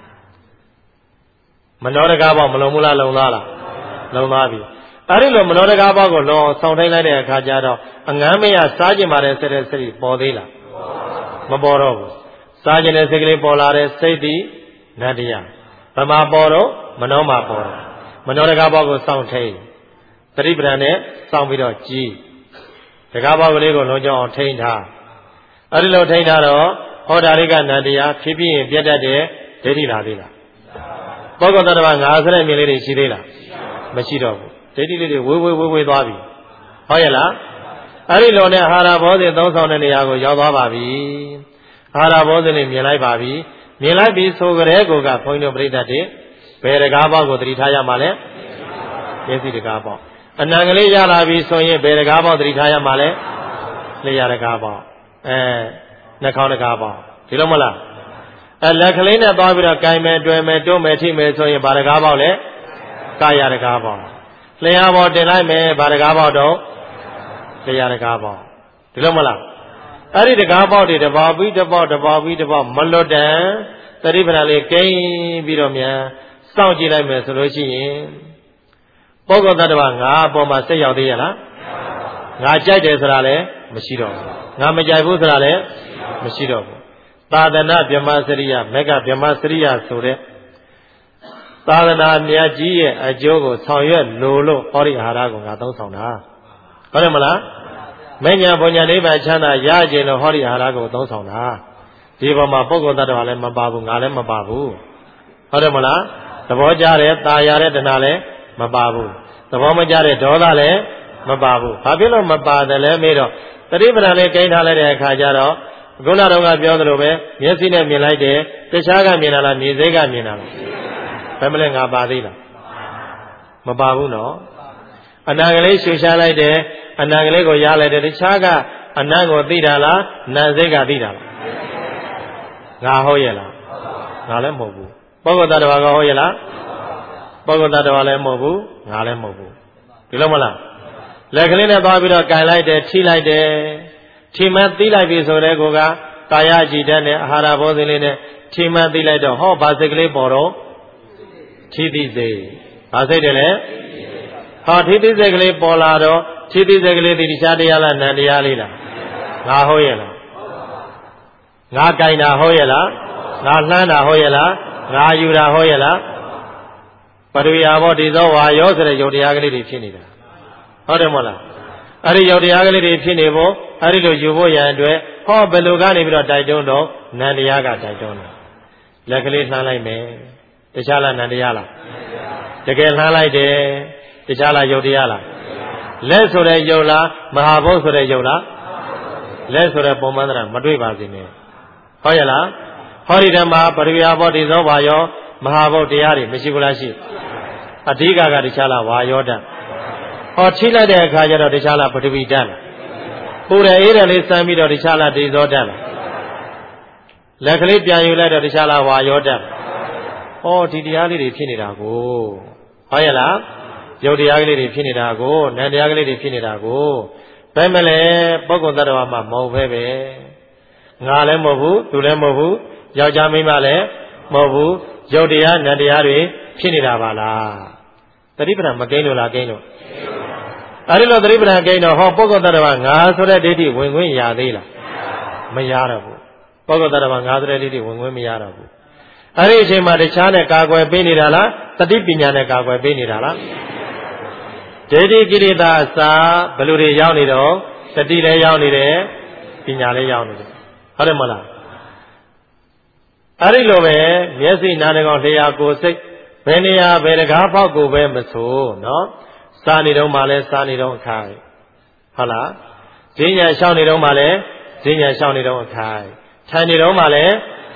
Speaker 1: မနောတကားပေါ့မလုံဘူးလားလုံသားလားလုံသားပြီအဲ့ဒီလိုမနောတကားပေါ့ကိုလုံအောင်ဆောင်ထိုင်းလိုက်တဲ့အခါကျတော့အငမ်းမရစားကျင်ပါတယ်ဆိုတဲ့စိတ်ပေါ်သေးလားမပေါ်တော့ဘူးစားကျင်တဲ့စိတ်ကလေးပေါ်လာတဲ့စိတ်ဒီနံတရားဗမာပေါ်တော့မနောမှာပေါ်တော့မနောတကားပေါ့ကိုဆောင်ထိန်တတိပဒံနဲ့စောင့်ပြီးတော့ကြည်တကားပေါက်ကလေးကိုလုံးကြောင်းအောင်ထိန်းထားအဲ့ဒီလိုထိန်းထားတော့ဟောတာလေးကနန္တရားဖြစ်ပြီးရင်ပြတ်တတ်တဲ့ဒိဋ္ဌိလာသေးလားပုဂ္ဂိုလ်တ attva ငါဆိုတဲ့မြင်လေးတွေရှိသေးလားမရှိတော့ဘူးဒိဋ္ဌိလေးတွေဝေးသွားပြီဟုတ်ရဲ့လားအဲ့ဒီလိုနဲ့အာဟာရဘောဇဉ်သုံးဆောင်တဲ့နေရာကိုရောက်သွားပါပြီအာဟာရဘောဇဉ်လေးမြင်လိုက်ပါပြီမြင်လိုက်ပြီဆိုကြတဲ့ကိုကဘုန်းကြီးတို့ပြိဋ္ဌတ်တွေဘယ်တကားပေါက်ကိုသတိထားရမှာလဲမျက်စိတကားပေါက်အနံကလေးရလာပြီဆိုရင်ဘယ်တကားပေါက်သတိထားရမှာလဲလျှာတကားပေါက်နှာခေါင်းတကားပေါက်ဒီလိုမလားလက်ကလေးနဲ့သွားပြီးတော့ကြိုင်မယ်တွယ်မယ်တွုံးမယ်ထိမယ်ဆိုရင်ဘာတကားပေါက်လဲကာယတကားပေါက်လျှာပေါ်တင်လိုက်မယ်ဘာတကားပေါက်တော့လျှာတကားပေါက်ဒီလိုမလားအဲ့ဒီတကားပေါက်တွေတပေါက်ပြီးတပေါက်တပေါက်ပြီးတပေါက်မလွတ်တန်သတိပဋ္ဌာန်လေးကိန်းပြီးတော့မြန်စောင့်ကြည့်လိုက်မယ်ဆိုလို့ရှိရင်ပုဂ္ဂိုလ်သတ္တဝါငါအပေါ်မှာစိတ်ရောက်သေးရလားငါကြိုက်တယ်ဆိုတာလည်းမရှိတော့ဘူးငါမကြိုက်ဘူးဆိုတာလည်းမရှိတော့ဘူးသာသနာဗြဟ္မစရိယမေဃဗြဟ္မစရိယဆိုတဲ့သာသနာမြတ်ကြီးရဲ့အကျိုးကိုဆောင်ရွက်လို့ဟောဒီအာဟာရကိုငါသုံးဆောင်တာဟုတ်တယ်မလားမဉ္ဇဉ်ဘုံညာနိဗ္ဗာန်ချမ်းသာရခြင်းလို့ဟောဒီအာဟာရကိုသုံးဆောင်တာဒီပေါ်မှာပုဂ္ဂိုလ်သတ္တဝါလည်းမပါဘူးငါလည်းမပါဘူးဟုတ်တယ်မလားသဘောကျတဲ့ตาရတဲ့တဏှာလည်းမပါဘူးသဘောမကျတဲ့ဒေါသလည်းမပါဘူးဘာဖြစ်လို့မပါတယ်လဲမေးတော့တတိပဒံလေးကိန်းထားလိုက်တဲ့အခါကျတော့ခုနတော့ကပြောသလိုပဲမျက်စိနဲ့မြင်လိုက်တယ်တခြားကမြင်တာလားမြင်စိတ်ကမြင်တာလားဘယ်မလဲငါပါသေးလားမပါဘူးနော်အနာကလေးရှူရှားလိုက်တယ်အနာကလေးကိုရလိုက်တယ်တခြားကအနတ်ကိုသိတာလားနာစိတ်ကသိတာလားငါဟုတ်ရဲ့လားငါလည်းမဟုတ်ဘူးပုဂ္ဂိုလ်သတ္တဝါကဟုတ်ရဲ့လားပုဂ္ဂိုလ်သတ္တဝါလည်းမဟုတ်ဘူးငါလည်းမဟုတ်ဘူးဒီလိုမလားလက်ကလေးနဲ့သွားပြီးတော့ကန်လိုက်တယ်ထိလိုက်တယ်ထိမှန်းသိလိုက်ပြီဆိုတဲ့ကိုကကာယကြည်တတ်တဲ့အာဟာရဘောဇဉ်လေးနဲ့ထိမှန်းသိလိုက်တော့ဟောဘာစိတ်ကလေးပေါ်တော့ထိသိစိတ်ဘာစိတ်တယ်လဲဟောထိသိစိတ်ကလေးပေါ်လာတော့ထိသိစိတ်ကလေးဒီတခြားတရားလားနံတရားလေးလားငါဟုတ်ရဲ့လားငါကြိုင်တာဟုတ်ရဲ့လားငါလှမ်းတာဟုတ်ရဲ့လားငါယူတာဟုတ်ရဲ့လားပရိယာဘောဒီသောဝါယောဆိုတဲ့ယုတ်တရားကလေးတွေဖြစ်နေတာဟုတ်တယ်မဟုတ်လားအဲ့ဒီယုတ်တရားကလေးတွေဖြစ်နေဖို့အဲ့ဒီလိုယူဖို့ရန်အတွက်ဟောဘယ်လိုကနေပြီးတော့တိုက်တွန်းတော့နန္တရားကတိုက်တွန်းတယ်လက်ကလေးလှမ်းလိုက်မယ်တခြားလားနန္တရားလားတကယ်လှမ်းလိုက်တယ်တခြားလားယုတ်တရားလားလက်ဆိုတဲ့ယုတ်လားမဟာဘုတ်ဆိုတဲ့ယုတ်လားလက်ဆိုတဲ့ပုံမှန်တရားမတွေ့ပါစေနဲ့ဟုတ်ရဲ့လားဟောဒီဓမ္မပရိယာဘောဒီသောဝါယောမဟာဘုတ်တရားတွေမရှိဘူးလားရှိအဓိကတခြားလားဝါယောတဟောထိလိုက်တဲ့အခါကျတော့တခြားလားပထဝီဓာတ်လားပူတယ်အေးတယ်လေးစမ်းပြီးတော့တခြားလားဒေဇောဓာတ်လားလက်ကလေးပြန်ယူလိုက်တော့တခြားလားဝါယောဓာတ်ဟောဒီတရားလေးတွေဖြစ်နေတာကိုဟုတ်ရဲ့လားယုတ်တရားကလေးတွေဖြစ်နေတာကိုနံတရားကလေးတွေဖြစ်နေတာကိုဘယ်မလဲပုဂ္ဂိုလ်သတ္တဝါမှမဟုတ်ပဲငါလည်းမဟုတ်ဘူးသူလည်းမဟုတ်ဘူးယောက်ျားမိန်းမလည်းမဟုတ်ဘူးယုတ်တရားနံတရားတွေဖြစ်နေတာပါလားတတိပဒံမကိန်းလို့လားကိန်းလို့အဲ့ဒီလိုသတိပဋ္ဌာန်ကိန်းတော့ဟောပုဂ္ဂိုလ်တ attva ငါဆိုတဲ့ဒိဋ္ဌိဝင်ခွင့်ရသေးလားမရတော့ဘူးပုဂ္ဂိုလ်တ attva ငါဆိုတဲ့ဒိဋ္ဌိဝင်ခွင့်မရတော့ဘူးအဲ့ဒီအချိန်မှာတခြားနဲ့ကာကွယ်ပေးနေတာလားတတိပညာနဲ့ကာကွယ်ပေးနေတာလားဒိဋ္ဌိကိရိတာအစာဘယ်လိုတွေရောက်နေတော့တတိလည်းရောက်နေတယ်ပညာလည်းရောက်နေတယ်ဟုတ်တယ်မလားအဲ့ဒီလိုပဲမျက်စိနားနှာခေါင်းလျှာကိုယ်စိတ်ဘယ်နေရာဘယ်တကားဖောက်ကိုပဲမဆိုနော်စားနေတော့မှလည်းစားနေတော့အခါဟုတ်လားဈဉ္ညာရှောင်းနေတော့မှလည်းဈဉ္ညာရှောင်းနေတော့အခါထိုင်နေတော့မှလည်း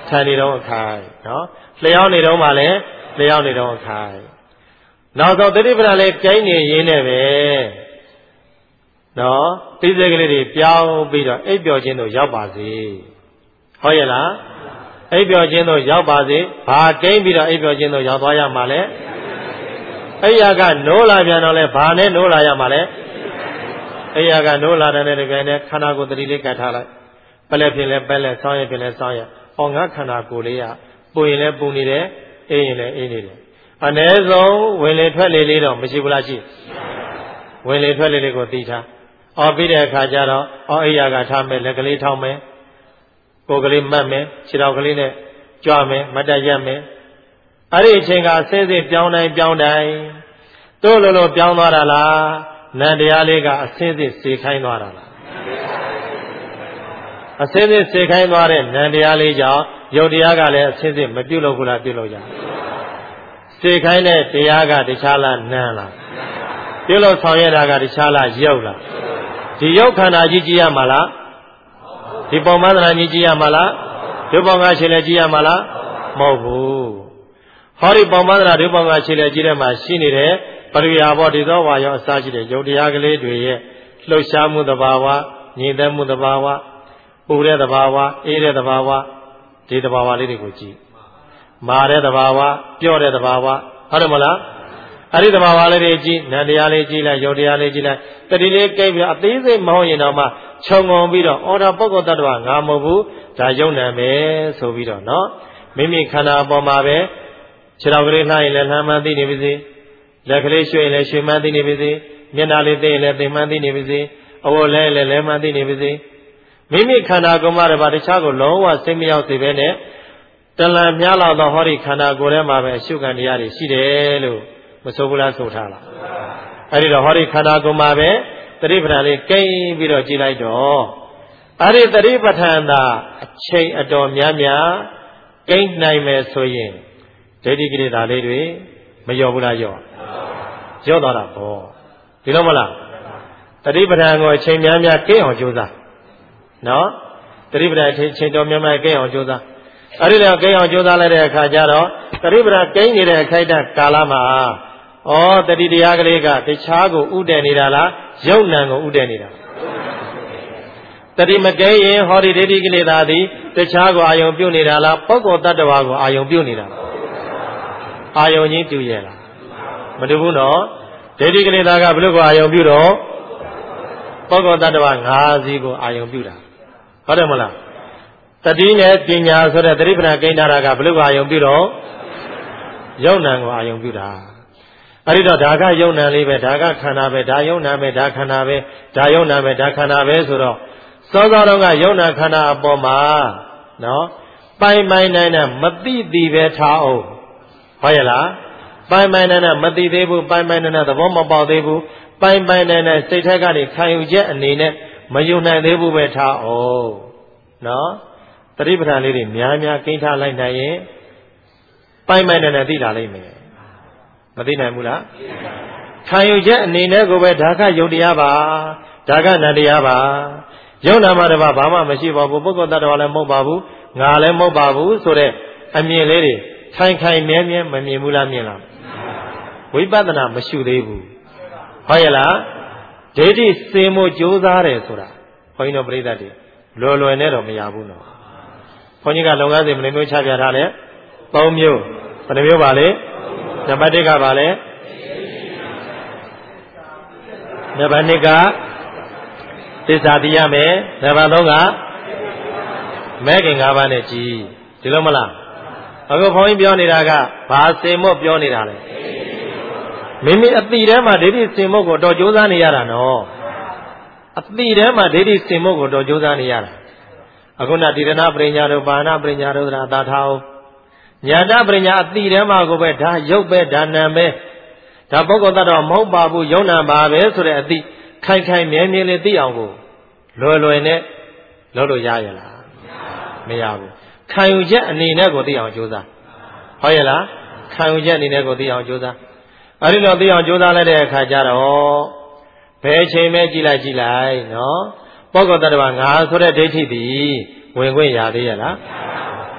Speaker 1: ထိုင်နေတော့အခိုင်နော်လျှောက်နေတော့မှလည်းလျှောက်နေတော့အခိုင်နောက်ဆုံးတတိပဌာန်လေးကျိုင်းနေရင်းနဲ့ပဲနော်သိစိတ်ကလေးတွေပြောင်းပြီးတော့အိပ်ပျော်ခြင်းတို့ရောက်ပါစေဟုတ်ရဲ့လားအိပ်ပျော်ခြင်းတို့ရောက်ပါစေဘာကျိန်းပြီးတော့အိပ်ပျော်ခြင်းတို့ရောက်သွားရမှာလဲအဲ့ရကနိုးလာပြန်တော့လဲဘာနဲ့နိုးလာရမှာလဲအဲ့ရကနိုးလာတဲ့တကယ်နဲ့ခန္ဓာကိုယ်တတိလေးကတ်ထားလိုက်ပလက်ဖြစ်လဲပလက်ဆောင်းရဖြစ်လဲဆောင်းရငါခန္ဓာကိုယ်လေးကပူရင်လည်းပူနေတယ်အေးရင်လည်းအေးနေတယ်အ ਨੇ ဆုံးဝင်လေထွက်လေလေးတော့မရှိဘူးလားရှိဝင်လေထွက်လေလေးကိုသိထားပြီးတဲ့အခါကျတော့အိယာကထားမယ်လက်ကလေးထောင်းမယ်ကိုယ်ကလေးမှတ်မယ်ခြေထောက်ကလေးနဲ့ကြွမယ်မတ်တက်ရက်မယ်အဲ့ဒီအချိန်ကအစင်းစင်းပြောင်းတိုင်းတို့လိုပြောင်းသွားတာလားနတ်တရားလေးကအစင်းစင်းစေခိုင်းသွားတာလားအစင်းစင်းစေခိုင်းသွားတဲ့နတ်တရားလေးကြောင့်ယုတ်တရားကလည်းအစင်းစင်းမပြုတ်လို့ဘူးလားပြုတ်လို့ရစေခိုင်းတဲ့တရားကတခြားလားနန်းလားပြုတ်လို့ဆောင်ရတာကတခြားလားယုတ်လားဒီယုတ်ခန္ဓာကြီးကြည့်ရမှာလားဒီပုံမှန်သဏ္ဍာန်ကြီးကြည့်ရမှာလားဒုပုံကခြေလည်းကြည့်ရမှာလားမဟုတ်ဘူးဟောဒီပုံမှန်သဏ္ဍာန်ဒုပုံကခြေလည်းကြည့်တဲ့မှာရှိနေတဲ့ပရိယာဘောဒီသောဝါရောအစရှိတဲ့ယုတ်တရားကလေးတွေရဲ့လှုပ်ရှားမှုသဘာဝညီသက်မှုသဘာဝပူတဲ့သဘာဝအေးတဲ့သဘာဝဒီသဘာဝလေးတွေကိုကြည့်မာတဲ့သဘာဝပြော့တဲ့သဘာဝဟုတ်တယ်မလားအဲ့ဒီသဘာဝလေးတွေကြည့်နံတရားလေးကြည့်လိုက်ယုတ်တရားလေးကြည့်လိုက်တတိလေးကိတ်ပြီးအသေးစိတ်မဟုတ်ရင်တော့မှခြုံငုံပြီးတော့အော်ဒါပုဂ္ဂိုလ်တ attva ငါမဟုတ်ဘူးဒါယုံနံပဲဆိုပြီးတော့နော်မိမိခန္ဓာအပေါ်မှာပဲခြေတော်ကလေးလှရင်လည်းလှမ်းမှန်းသိနေပါစေလက်ကလေးရွှေ့ရင်လည်းရွှေ့မှန်းသိနေပါစေမျက်နှာလေးသိရင်လည်းသိမှန်းသိနေပါစေအဝတ်လဲရင်လည်းလဲမှန်းသိနေပါစေမိမိခန္ဓာကိုယ်မှာတပါတခြားကိုလုံးဝစိတ်မရောက်စေဘဲနဲ့တလံမြားလောက်သောဟောဒီခန္ဓာကိုယ်ထဲမှာပဲအရှုခံတရားတွေရှိတယ်လို့မဆိုဘူးလားဆိုထားလားအဲ့ဒီတော့ဟောဒီခန္ဓာကိုယ်မှာပဲတတိပဋ္ဌာန်လေးကိန်းပြီးတော့ကြည်လိုက်တော့အဲ့ဒီတတိပဋ္ဌာန်သာအချိန်အတော်များများကိန်းနိုင်မယ်ဆိုရင်ဒိဋ္ဌိကိလေသာလေးတွေမလျော့ဘူးလားလျော့သွားတာပေါ့ဒီလိုမလားတတိပဋ္ဌာန်ကိုအချိန်များများကိန်းအောင်ကြိုးစားနော်တတိပဋ္ဌာန်အချိန်တော်များများကိန်းအောင်ကြိုးစားအဲ့ဒီတော့ကိန်းအောင်ကြိုးစားလိုက်တဲ့အခါကျတော့တတိပဋ္ဌာန်ကိန်းနေတဲ့အခိုက်အတန့်ကာလမှာတတိတရားကလေးကတခြားကိုဥတည်နေတာလားယုတ်နံကိုဥတည်နေတာတတိမကိန်းရင်ဟောဒီဒိဋ္ဌိကိလေသာသည်တခြားကိုအာယုံပြုတ်နေတာလားပုဂ္ဂိုလ်တ attva ကိုအာယုံပြုတ်နေတာအာယုံချင်းတူရဲ့လားမတူဘူးနော်ဒိဋ္ဌိကိလေသာကဘယ်လိုကိုအာယုံပြုတော့ပုဂ္ဂိုလ်တ attva ၅စီးကိုအာယုံပြုတာဟုတ်တယ်မလားတတိနဲ့ပညာဆိုတဲ့တတိပဋ္ဌာန်ကိန်းထားတာကဘယ်လိုအာယုံပြုတော့ယုတ်နံကိုအာယုံပြုတာအဲ့ဒီတော့ဒါကယုတ်နံလေးပဲဒါကခန္ဓာပဲဒါယုတ်နံပဲဒါခန္ဓာပဲဒါယုတ်နံပဲဒါခန္ဓာပဲဆိုတော့စောစောတော့ကယုတ်နံခန္ဓာအပေါ်မှာနော်ပိုင်နိုင်တဲ့မသိသည်ပဲထားအောင်ဟုတ်ရဲ့လားပိုင်နိုင်မသိသေးဘူးပိုင်နိုင်သဘောမပေါက်သေးဘူးပိုင်နိုင်စိတ်ထက်ကနေခံယူချက်အနေနဲ့မယူနိုင်သေးဘူးပဲထားအောင်နော်တတိပဋ္ဌာန်လေးတွေများများကိန်းထားလိုက်နိုင်ရင်ပိုင်နိုင်သိလာလိမ့်မယ်မသိနိုင်ဘူးလားခံယူချက်အနေနဲ့ကိုပဲဒါကယုတ်တရားပါဒါကနတ်တရားပါယုတ်နာမတပါဘာမှမရှိပါဘူးပုဂ္ဂိုလ်တ attva လည်းမဟုတ်ပါဘူးငါလည်းမဟုတ်ပါဘူးဆိုတဲ့အမြင်လေးတွေခိုင်မြဲမမြင်ဘူးလားမြင်လားဝိပဿနာမရှိသေးဘူးဟုတ်ရဲ့လားဒိဋ္ဌိစင်မှုကြိုးစားတယ်ဆိုတာဘုန်းကြီးတို့ပြိဿတွေလွယ်နဲ့တော့မရဘူးနော်ဘုန်းကြီးကလုပ်ငန်းစဉ်မမျိုးချပြထားတယ်၃မျိုးဘယ်နှမျိုးပါလဲနံပါတ်1ကပါလဲနံပါတ်2ကသစ္စာသိရမယ်နံပါတ်3ကမဲခင်၅ပါးနဲ့ကြည်ဒီလိုမလားအခုဘုန်းကြီးပြောနေတာကဘာစင်မို့ပြောနေတာလဲမိမိအတိထဲမှာဒိဋ္ဌိစင်မို့ကိုတော့ကြိုးစားနေရတာနော်အတိထဲမှာဒိဋ္ဌိစင်မို့ကိုတော့ကြိုးစားနေရတာအခုနတိရဏပရိညာတို့ပါဏပရိညာတို့သာထားအောင်ညာတပရိညာအတိထဲမှာကိုပဲဒါရုပ်ပဲဒါနံပဲဒါပုဂ္ဂိုလ်တ attva မဟုတ်ပါဘူးယုံနံပါပဲဆိုတဲ့အတိခိုင်မြဲလေးသိအောင်ကိုလွယ်နဲ့လုပ်လို့ရရလားမရဘူးခံယူချက်အနေနဲ့ကိုသိအောင်ကြိုးစားဟုတ်ရဲ့လားခံယူချက်အနေနဲ့ကိုသိအောင်ကြိုးစားအဲ့ဒီတော့သိအောင်ကြိုးစားလိုက်တဲ့အခါကျတော့ဘယ်ချိန်ပဲကြည်လိုက်နော်ပုဂ္ဂိုလ်တ attva ငါဆိုတဲ့ဒိဋ္ဌိသည်ဝင်ခွင့်ရသေးရဲ့လား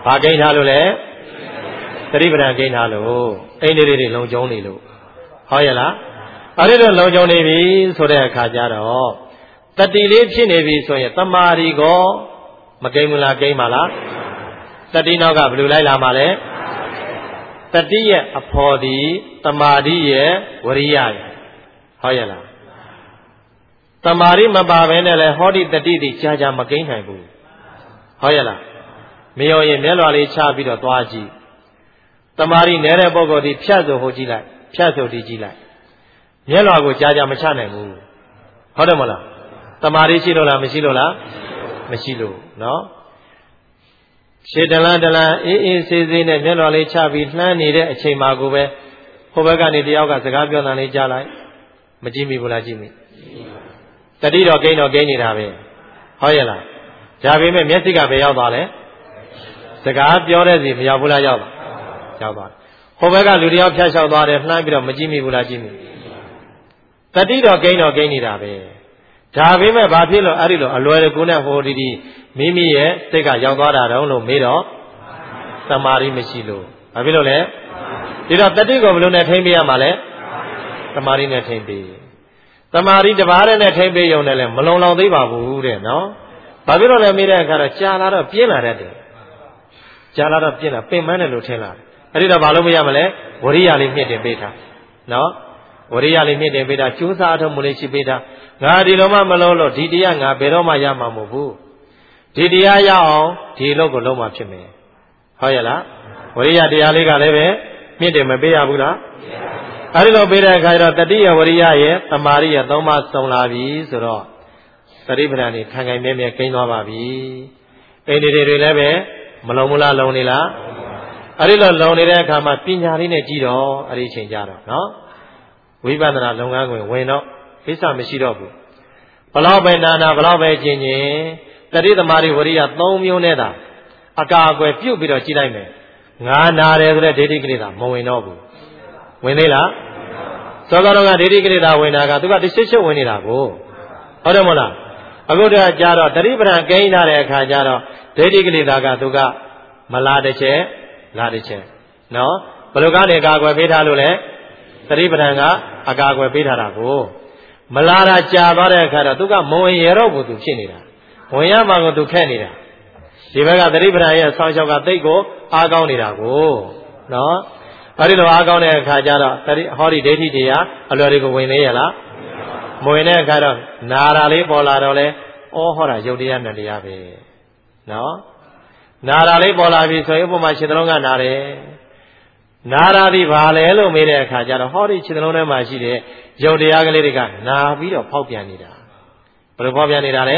Speaker 1: ဘာကိန်းထားလို့လဲသတိပဋ္ဌာန်ကိန်းထားလို့အိန္ဒိတွေလုံကျုံနေလို့ဟုတ်ရဲ့လားအဲ့ဒီတော့လုံကျုံနေပြီဆိုတဲ့အခါကျတော့တတိလေးဖြစ်နေပြီဆိုရင်တမာရီကောမကိန်းဘူးလားကိန်းပါလားတတိနောက်ကဘယ်လိုလိုက်လာမှာလဲတတိရဲ့အဖော်ဒီတမာရီရဲ့ဝရိယရဲ့ဟုတ်ရဲ့လားတမာရီမပါဘဲနဲ့လဲဟောဒီတတိတိကြာကြာမကိန်းနိုင်ဘူးဟုတ်ရဲ့လားမရောရင်မျက်လွှာလေးချပြီးတော့သွားကြည့်တမာရီနဲတဲ့ပုဂ္ဂိုလ်ဒီဖြတ်ဆိုဟိုကြည့်လိုက်ဖြတ်ဆိုဒီကြည့်လိုက်မျက်လွှာကိုကြာကြာမချနိုင်ဘူးဟုတ်တယ်မလားတမာရီရှိလို့လားမရှိလို့လားမရှိလို့နော်ရှေ့တလန်းတလန်းအေးအေးဆေးဆေးနဲ့မျက်လွှာလေးချပြီးလှမ်းနေတဲ့အချိန်မှာကိုပဲဟိုဘက်ကနေတယောက်ကစကားပြောတာလေးကြားလိုက်မကြည့်မိဘူးလားကြည့်မိတတိတော့ကိန်းနေတာပဲဟုတ်ရဲ့လားဒါပေမဲ့မျက်စိကဘယ်ရောက်သွားလဲစကားပြောတဲ့စီမရောက်ဘူးလားရောက်သွားဟိုဘက်ကလူတယောက်ဖြတ်လျှောက်သွားတယ်လှမ်းပြီးတော့မကြည့်မိဘူးလားကြည့်မိတတိတော့ကိန်းနေတာပဲဒါပေမဲ့ဘာဖြစ်လို့အဲ့ဒီလိုအလွယ်တကူနဲ့ဟိုဒီမိမိရဲ့စိတ်ကရောက်သွားတာတော့လို့မေးတော့သမာဓိမရှိလို့ဘာဖြစ်လို့လဲဒီတော့တတိကိုဘယ်လိုနဲ့ထိမ့်ပေးရမှာလဲသမာဓိနဲ့ထိမ့်ပေးသမာဓိတစ်ပါးနဲ့ထိမ့်ပေးရုံနဲ့လည်းမလုံလောက်သေးပါဘူးတဲ့နော်ဘာဖြစ်လို့လဲမေးတဲ့အခါတော့ကြာလာတော့ပြင်းလာတတ်တယ်ကြာလာတော့ပြင်းလာပင်ပန်းတယ်လို့ထင်လာတယ်အဲ့ဒီတော့ဘာလို့မရမလဲဝရိယလေးမြင့်တင်ပေးထားနော်ဝရိယလေးမြင့်တင်ပေးတာကျိုးစားအထုံးမလေးရှိပေးတာငါဒီလိုမှမလုံးလို့ဒီတရားငါဘယ်တော့မှရမှာမဟုတ်ဘူးဒီတရားရအောင်ဒီလုပ်ကိုလုံးမှဖြစ်မယ်ဟုတ်ရဲ့လားဝရိယတရားလေးကလည်းပဲမြင့်တင်မပေးရဘူးလားအဲဒီလိုပေးတဲ့အခါကျတော့တတိယဝရိယရဲ့တမာရိယသုံးပါးစုံလာပြီဆိုတော့သတိပဋ္ဌာန်นี่ခံခံမြဲမြဲကိန်းသွားပါပြီအိန္ဒိတွေလည်းပဲမလုံးဘူးလားလုံးနေလားအဲဒီလိုလုံးနေတဲ့အခါမှာပညာလေးနဲ့ကြည့်တော့အဲ့ဒီအချိန်ကြတော့နော်ဝိပဿနာလုပ်ငန်းကိုဝင်တော့ကိစ္စမရှိတော့ဘူးဘလောက်ပဲနာနာဘလောက်ပဲကျင်ကျင်တတိသမารိဝရိယ၃မျိုးနဲ့သာအကာအကွယ်ပြုတ်ပြီးတော့ကြည့်လိုက်မယ်ငါနာတယ်ဆိုတဲ့ဒိဋ္ဌိကိလေသာမဝင်တော့ဘူးဝင်သေးလားသောသောတော်ကဒိဋ္ဌိကိလေသာဝင်တာကသူကတစ်ချက်ချက်ဝင်နေတာကိုဟုတ်တယ်မဟုတ်လားအခုတည်းကကြာတော့တတိပဋ္ဌာန်ကိန်းထားတဲ့အခါကျတော့ဒိဋ္ဌိကိလေသာကသူကမလာတစ်ချက်လာတစ်ချက်နော်ဘယ်လိုကနေအကာအကွယ်ပေးထားလို့လဲတတိပဋ္ဌာန်ကအကာအကွယ်ပေးထားတာကိုမလာတာကြာသွားတဲ့အခါတော့သူကမဝင်ရတော့ဘူးသူဖြစ်နေတာဝင်ရမှာကိုသူခက်နေတာဒီဘက်ကသတိပဋ္ဌာန်ရဲ့ဆောင်းလျှောက်ကသိကိုအားကောင်းနေတာကိုနော်အဲဒီလိုအားကောင်းတဲ့အခါကျတော့ဟောဒီဒိဋ္ဌိတရားအလွယ်တွေကိုဝင်သေးရလားမဝင်တဲ့အခါတော့နာတာလေးပေါ်လာတော့လဲဩဟောတာယုတ်တရားနဲ့တရားပဲနော်နာတာလေးပေါ်လာပြီဆိုရင်ဥပမာခြေသလုံးကနာတယ်နာတာဒီဘာလဲလို့မေးတဲ့အခါကျတော့ဟောဒီခြေသလုံးထဲမှာရှိတဲ့ယုတ်တရားကလေးတွေကနာပြီးတော့ဖောက်ပြန်နေတာဘယ်လိုဖောက်ပြန်နေတာလဲ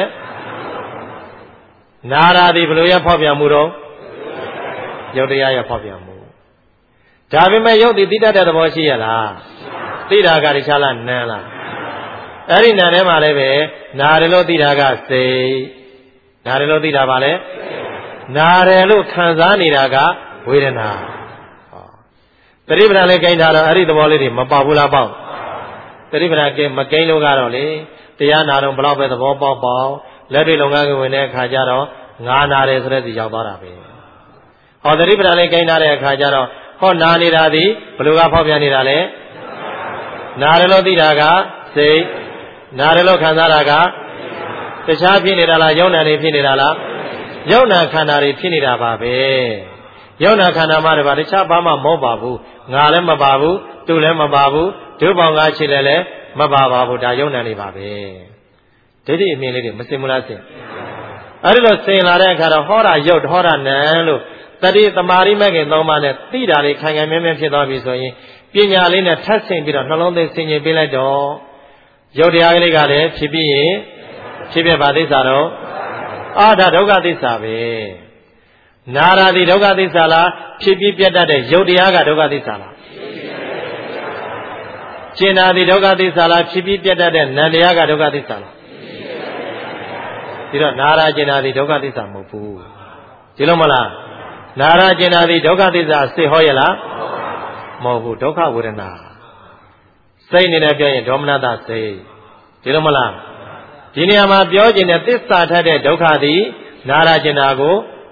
Speaker 1: နာရာဒီဘယ်လိုရဖောက်ပြန်မှုတော့ယုတ်တရားရဖောက်ပြန်မှုဒါပေမဲ့ယုတ်ဒီသိတတ်တဲ့သဘောရှိရလားသိတာကတခြားလားနာလားအဲ့ဒီနာထဲမှာလည်းပဲနာတယ်လို့သိတာကစိတ်နာတယ်လို့သိတာပါလေနာတယ်လို့ခံစားနေတာကဝေဒနာသတိပဋ္ဌာန်လေးကိန်းထားတော့အဲ့ဒီသဘောလေးတွေမပေါဘူးလားပေါသတိပဋ္ဌာန်ကိန်းမကိန်းလို့ကတော့လေတရားနာတော့ဘလောက်ပဲသဘောပေါက်လက်တွေလုံငန်းဝင်တဲ့အခါကျတော့ငါနာတယ်ဆိုတဲ့စီရောက်သွားတာပဲဟောသတိပဋ္ဌာန်လေးကိန်းထားတဲ့အခါကျတော့ဟောနာနေတာဒီဘယ်လိုကဖောက်ပြန်နေတာလဲနာတယ်လို့သိတာကစိတ်နာတယ်လို့ခံစားတာကတခြားဖြစ်နေတာလားယုံနာနေဖြစ်နေတာလားယုံနာခန္ဓာတွေဖြစ်နေတာပါပဲယုံနာခန္ဓာမှတပါတခြားဘာမှမဟုတ်ပါဘူးငါလည်းမပါဘူးသူလည်းမပါဘူးဒုပေါင်းငါချစ်လည်းမပါပါဘူးဒါယုံနာနေပါပဲဒိဋ္ဌိအမြင်လေးတွေမစင်ဘူးလားစင်အဲဒီလိုစင်လာတဲ့အခါတော့ဟောတာယုတ်ဟောတာနံလို့တတိသမာဓိမဲ့ခင်၃ပါးနဲ့သိတာလေးခိုင်ခိုင်မြဲမြဲဖြစ်သွားပြီဆိုရင်ပညာလေးနဲ့ထပ်ဆင်ပြီးတော့နှလုံးသွင်းဆင်ခြင်ပေးလိုက်တော့ယုတ်တရားကလေးကလည်းဖြစ်ပြီးရင်ဖြစ်ပြပါသစ္စာတော့အာဒါဒုက္ခသစ္စာပဲနာရာတိဒုက္ခသစ္စာလားဖြစ်ပြီးပြတ်တတ်တဲ့ယုတ်တရားကဒုက္ခသစ္စာလားကျင်နာတိဒုက္ခသစ္စာလားဖြစ်ပြီးပြတ်တတ်တဲ့နံတရားကဒုက္ခသစ္စာလားဒီတော့နာရာကျင်နာတိဒုက္ခသစ္စာမဟုတ်ဘူးဒီလိုမလားနာရာကျင်နာတိဒုက္ခသစ္စာစိတ်ဟောရလားမဟုတ်ဘူးဒုက္ခဝေဒနာစိတ်အနေနဲ့ပြောရင်ဒေါမနတစိတ်ဒီလိုမလားဒီနေရာမှာပြောခြင်းတဲ့သစ္စာထက်တဲ့ဒုက္ခသည်နာရာကျင်နာကို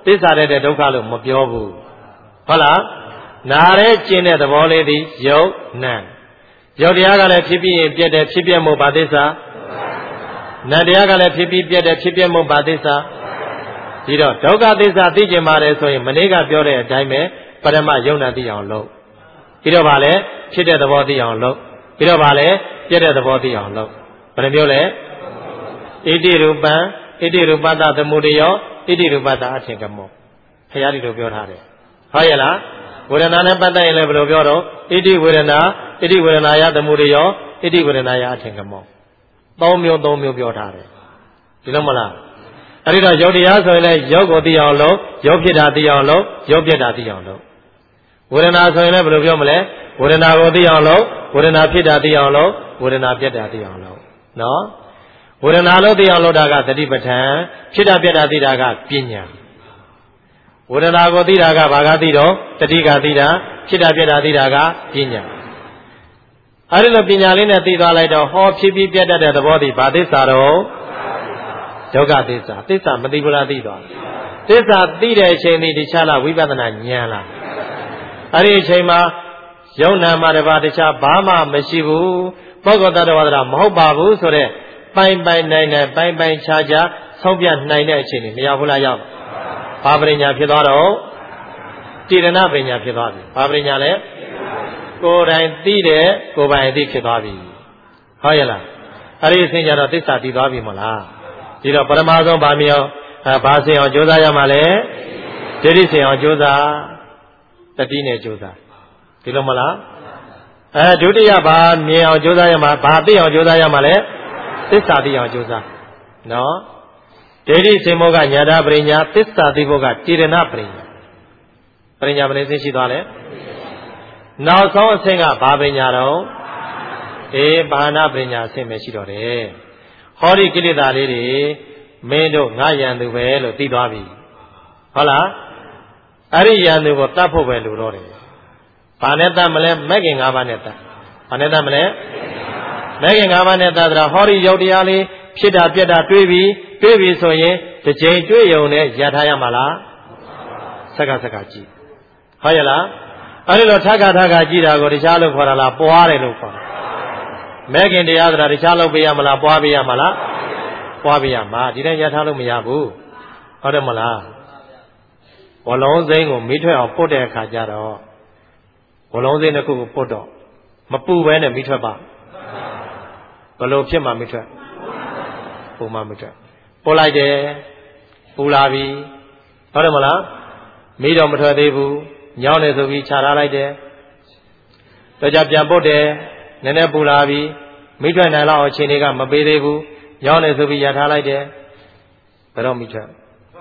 Speaker 1: သစ္စာတဲ့ဒုက္ခလို့မပြောဘူးဟုတ်လားနားရဲကျင့်တဲ့သဘောလေးသည်ယုတ်နံယုတ်တရားကလည်းဖြစ်ပြီးရင်ပြတ်တယ်ဖြစ်ပြမှုဘာသစ္စာနံတရားကလည်းဖြစ်ပြီးပြတ်တယ်ဖြစ်ပြမှုဘာသစ္စာဒီတော့ဒုက္ခသစ္စာသိကျင်ပါတယ်ဆိုရင်မနေ့ကပြောတဲ့အတိုင်းပဲပရမယုံနာသိအောင်လုပ်ပြီးတော့ဗာလဲဖြစ်တဲ့သဘောသိအောင်လုပ်ပြီးတော့ဗာလဲပြတ်တဲ့သဘောသိအောင်လုပ်ဘယ်နှမျိုးလဲဣတိရူပံဣတိရူပတသမုဒယောဣတိရူပတအထင်ကမောခရားဒီလိုပြောထားတယ်ဟုတ်ရဲ့လားဝေဒနာနဲ့ပတ်သက်ရင်လည်းဘယ်လိုပြောတော့ဣတိဝေဒနာဣတိဝေဒနာယသမုဒယောဣတိဝေဒနာယအထင်ကမောသုံးမျိုးပြောထားတယ်ဒီလိုမလားအဲ့ဒီတော့ယုတ်တရားဆိုရင်လည်းယုတ်ကိုသိအောင်လုပ်ယုတ်ဖြစ်တာသိအောင်လုပ်ယုတ်ပြတ်တာသိအောင်လုပ်ဝေဒနာဆိုရင်လည်းဘယ်လိုပြောမလဲဝေဒနာကိုသိအောင်လုပ်ဝေဒနာဖြစ်တာသိအောင်လုပ်ဝေဒနာပြတ်တာသိအောင်လုပ်နော်ဝေဒနာလို့သိအောင်လုပ်တာကသတိပဋ္ဌာန်ဖြစ်တာပြတ်တာသိတာကပညာဝေဒနာကိုသိတာကဘာကသိတော့တတိကသိတာဖြစ်တာပြတ်တာသိတာကပညာအဲ့ဒီလိုပညာလေးနဲ့သိသွားလိုက်တော့ဟောဖြစ်ပြီးပြတ်တတ်တဲ့သဘောဒီဘာသစ္စာတော့ဒုက္ခသစ္စာသစ္စာမသိဘူးလားသိသွားသစ္စာသိတဲ့အချိန်ဒီတခြားလားဝိပဿနာဉာဏ်လားအဲ့ဒီအချိန်မှာယုံနာမှာတပါးတခြားဘာမှမရှိဘူးပုဂ္ဂိုလ်တ attva တရားမဟုတ်ပါဘူးဆိုတော့ပိုင်နိုင်တဲ့ပိုင်ခြားခြားဆုံးပြနိုင်တဲ့အချိန်မရောက်ဘူးလားရောက်ဘာပရိညာဖြစ်သွားတော့တိရဏပရိညာဖြစ်သွားပြီဘာပရိညာလဲကိုယ်တိုင်သိတဲ့ကိုယ်ပိုင်အသိဖြစ်သွားပြီဟုတ်ရဲ့လားအဲ့ဒီအစဉ်ကြတော့သစ္စာတည်သွားပြီမလားဒီတော့ပရမဆုံးဗာမြောင်ဘာစင်အောင်ကြိုးစားရမှာလဲဒိဋ္ဌိစင်အောင်ကြိုးစားတတိနဲ့ကြိုးစားဒီလိုမလားဒုတိယဘာမြင်အောင်ကြိုးစားရမှာဘာသိအောင်ကြိုးစားရမှာလဲသစ္စာသိအောင်ကြိုးစားနော်ဒိဋ္ဌိစင်ဖို့ကညာတာပရိညာသစ္စာသိဖို့ကတိရဏပရိညာပရိညာဘယ်နှစင်းရှိသွားလဲနောက်ဆုံးအဆင့်ကဘာပရိညာတော့ဘာနာပရိညာအဆင့်ပဲရှိတော့တယ်ဟောဒီကိလေသာလေးတွေမင်းတို့ငါယံသူပဲလို့သိသွားပြီဟုတ်လားအဲ့ဒီယံသူကိုတတ်ဖို့ပဲလိုတော့တယ်ဘာနဲ့တတ်မလဲမဲ့ခင်၅ပါးနဲ့တတ်ဘာနဲ့တတ်မလဲမဲ့ခင်၅ပါးနဲ့တတ်တာဟောဒီယုတ်တရားလေးဖြစ်တာပြက်တာတွေးပြီဆိုရင်တစ်ချိန်တွေးရုံနဲ့ရထားရမှာလားစက္ကကြည့်ဟုတ်ရဲ့လားအဲ့ဒီလိုထက်ကကြည့်တာကိုတခြားလို့ခေါ်တာလားပွားတယ်လို့ခေါ်တယ်မဲ့ခင်တရားဆိုတာတခြားလို့ပေးရမလားပွားပေးရမလားပွားပေးရမှာဒီတိုင်းရထားလို့မရဘူးဟုတ်တယ်မလားဝလုံးစိမ်းကိုမိထွက်အောင်ပုတ်တဲ့အခါကျတော့ဝလုံးစိမ်းတစ်ခုကိုပုတ်တော့မပူပဲနဲ့မိထွက်ပါဘယ်လိုဖြစ်မှမိထွက်ပူမှမိထွက်ပုတ်လိုက်တယ်ပူလာပြီဟုတ်တယ်မလားမိတော့မထွက်သေးဘူးညောင်းနေဆိုပြီးခြာထားလိုက်တယ်တော့ကြပြန်ပုတ်တယ်နည်းနည်းပူလာပြီမိထွက်နိုင်လောက်အချိန်တွေကမပေးသေးဘူးညောင်းနေဆိုပြီးရထားလိုက်တယ်ဘယ်တော့မိထွက်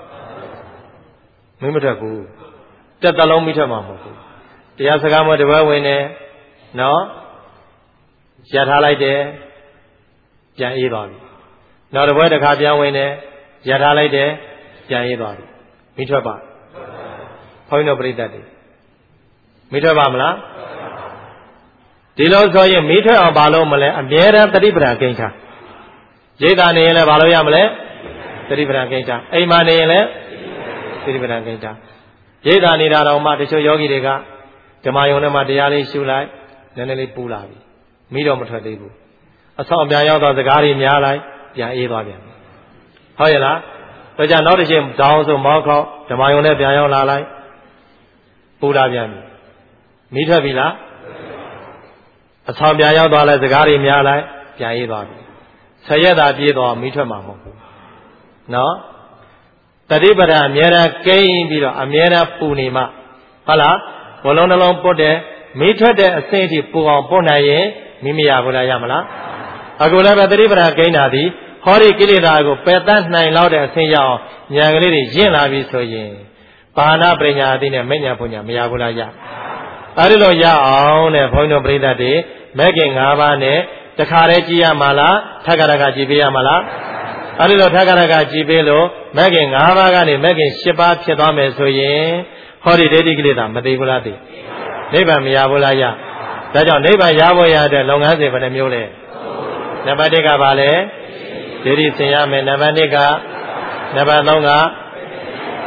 Speaker 1: မထွက်ဘူးတက်တလုံးမိထွက်မှာမဟုတ်ဘူးတရားစကားမတပွဲဝင်တယ်နော်ရထားလိုက်တယ်ပြန်အေးသွားပြီနောက်တစ်ပွဲတစ်ခါပြန်ဝင်တယ်ရထားလိုက်တယ်ပြန်အေးသွားပြီမိထွက်ပါဘုန်းကြီးတို့ပြိတ္တတွေမိထွက်ပါမလားဒီလိုဆိုရင်မိထွက်အောင်ဘာလို့မလဲအမြဲတမ်းတတိပဒံကိန်းချရိတ်တာနေရင်လည်းဘာလို့ရမလဲတတိပဒံကိန်းချအိမ်မှာနေရင်လည်းသတိပဋ္ဌာန်ကိစ္စရိတ်တာနေတာတော့မှတချို့ယောဂီတွေကဓမ္မယုံထဲမှာတရားလေးရှုလိုက်နည်းနည်းလေးပူလာပြီမိတော့မထွက်သေးဘူးအဆောင်ပြန်ရောက်တော့စကားတွေများလိုက်ပြန်အေးသွားပြန်ဟုတ်ရဲ့လားဒါကြောင့်နောက်တစ်ချိန်ဒေါင်းဆိုမောက်ခေါက်ဓမ္မယုံနဲ့ပြန်ရောက်လာလိုက်ပူလာပြန်ပြီမိထွက်ပြီလားအဆောင်ပြန်ရောက်သွားလဲစကားတွေများလိုက်ပြန်အေးသွားပြီဆယ်ရက်သာပြေးတော့မိထွက်မှာမဟုတ်ဘူးနော်တတိပဒံအမြဲတမ်းကိန်းပြီးတော့အမြဲတမ်းပူနေမှဟုတ်လားဘလုံးနှလုံးပုတ်တယ်မိထွက်တဲ့အဆင့်အထိပူအောင်ပုတ်နိုင်ရင်မိမရဘူးလားရမလားအခုလည်းပဲတတိပဒံကိန်းတာဒီဟောဒီကိလေသာကိုပယ်တတ်နိုင်လောက်တဲ့အဆင့်ရအောင်ဉာဏ်ကလေးတွေရင့်လာပြီဆိုရင်ဘာနာပရိညာအသိနဲ့မဉ္ဇဉ်ပညာမရဘူးလားရအဲဒီလိုရအောင်တဲ့ဘုန်းကြီးတို့ပြိဿတ်တွေမဲ့ခင်၅ပါးနဲ့တခါတည်းကြည်ရမှာလားထက်ကတခါကြည်ပေးရမှာလားအဲဒီလိုထက်ကတခါကြည်ပေးလို့မဲ့ခင်၅ပါးကနေမဲ့ခင်၈ပါးဖြစ်သွားမယ်ဆိုရင်ဟောဒီဒိဋ္ဌိကိလေသာမသိဘူးလားသိနိဗ္ဗာန်မရဘူးလားရဒါကြောင့်နိဗ္ဗာန်ရဖို့ရတဲ့လုပ်ငန်းစဉ်ဘယ်နှမျိုးလဲနံပါတ်1ကဘာလဲဒိဋ္ဌိဆင်ရမယ်နံပါတ်2ကနံပါတ်3က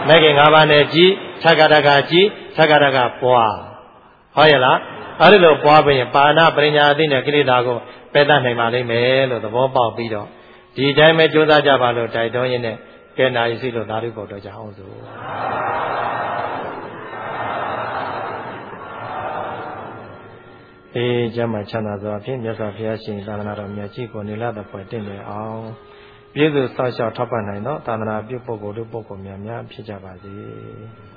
Speaker 1: မဲ့ခင်၅ပါးနဲ့ကြည်သက္ကတကကြည်သက္ကတကပွားဟုတ်ရဲ့လားအဲ့ဒီလိုပွားပြီးရင်ပါဏပရိညာအသိနဲ့ကိလေသာကိုပယ်တတ်နိုင်ပါလိမ့်မယ်လို့သဘောပေါက်ပြီးတော့ဒီတိုင်းပဲကြိုးစားကြပါလို့တိုက်တွန်းရင်းနဲ့ကဲနာရီစီလို့သာဓုပေါ်တော့ကြအောင်စို့ကျမ်းမှာချမ်းသာစွာဖြင့်မြတ်စွာဘုရားရှင်သာသနာတော်မြတ်ကြီးကိုနေလာတဲ့ဖွယ်တင့်တယ်အောင်ပြည့်စုံစောင့်ရှောက်ထောက်ပံ့နိုင်သောသာသနာပြုပုဂ္ဂိုလ်တို့ပုဂ္ဂိုလ်များများဖြစ်ကြပါစေ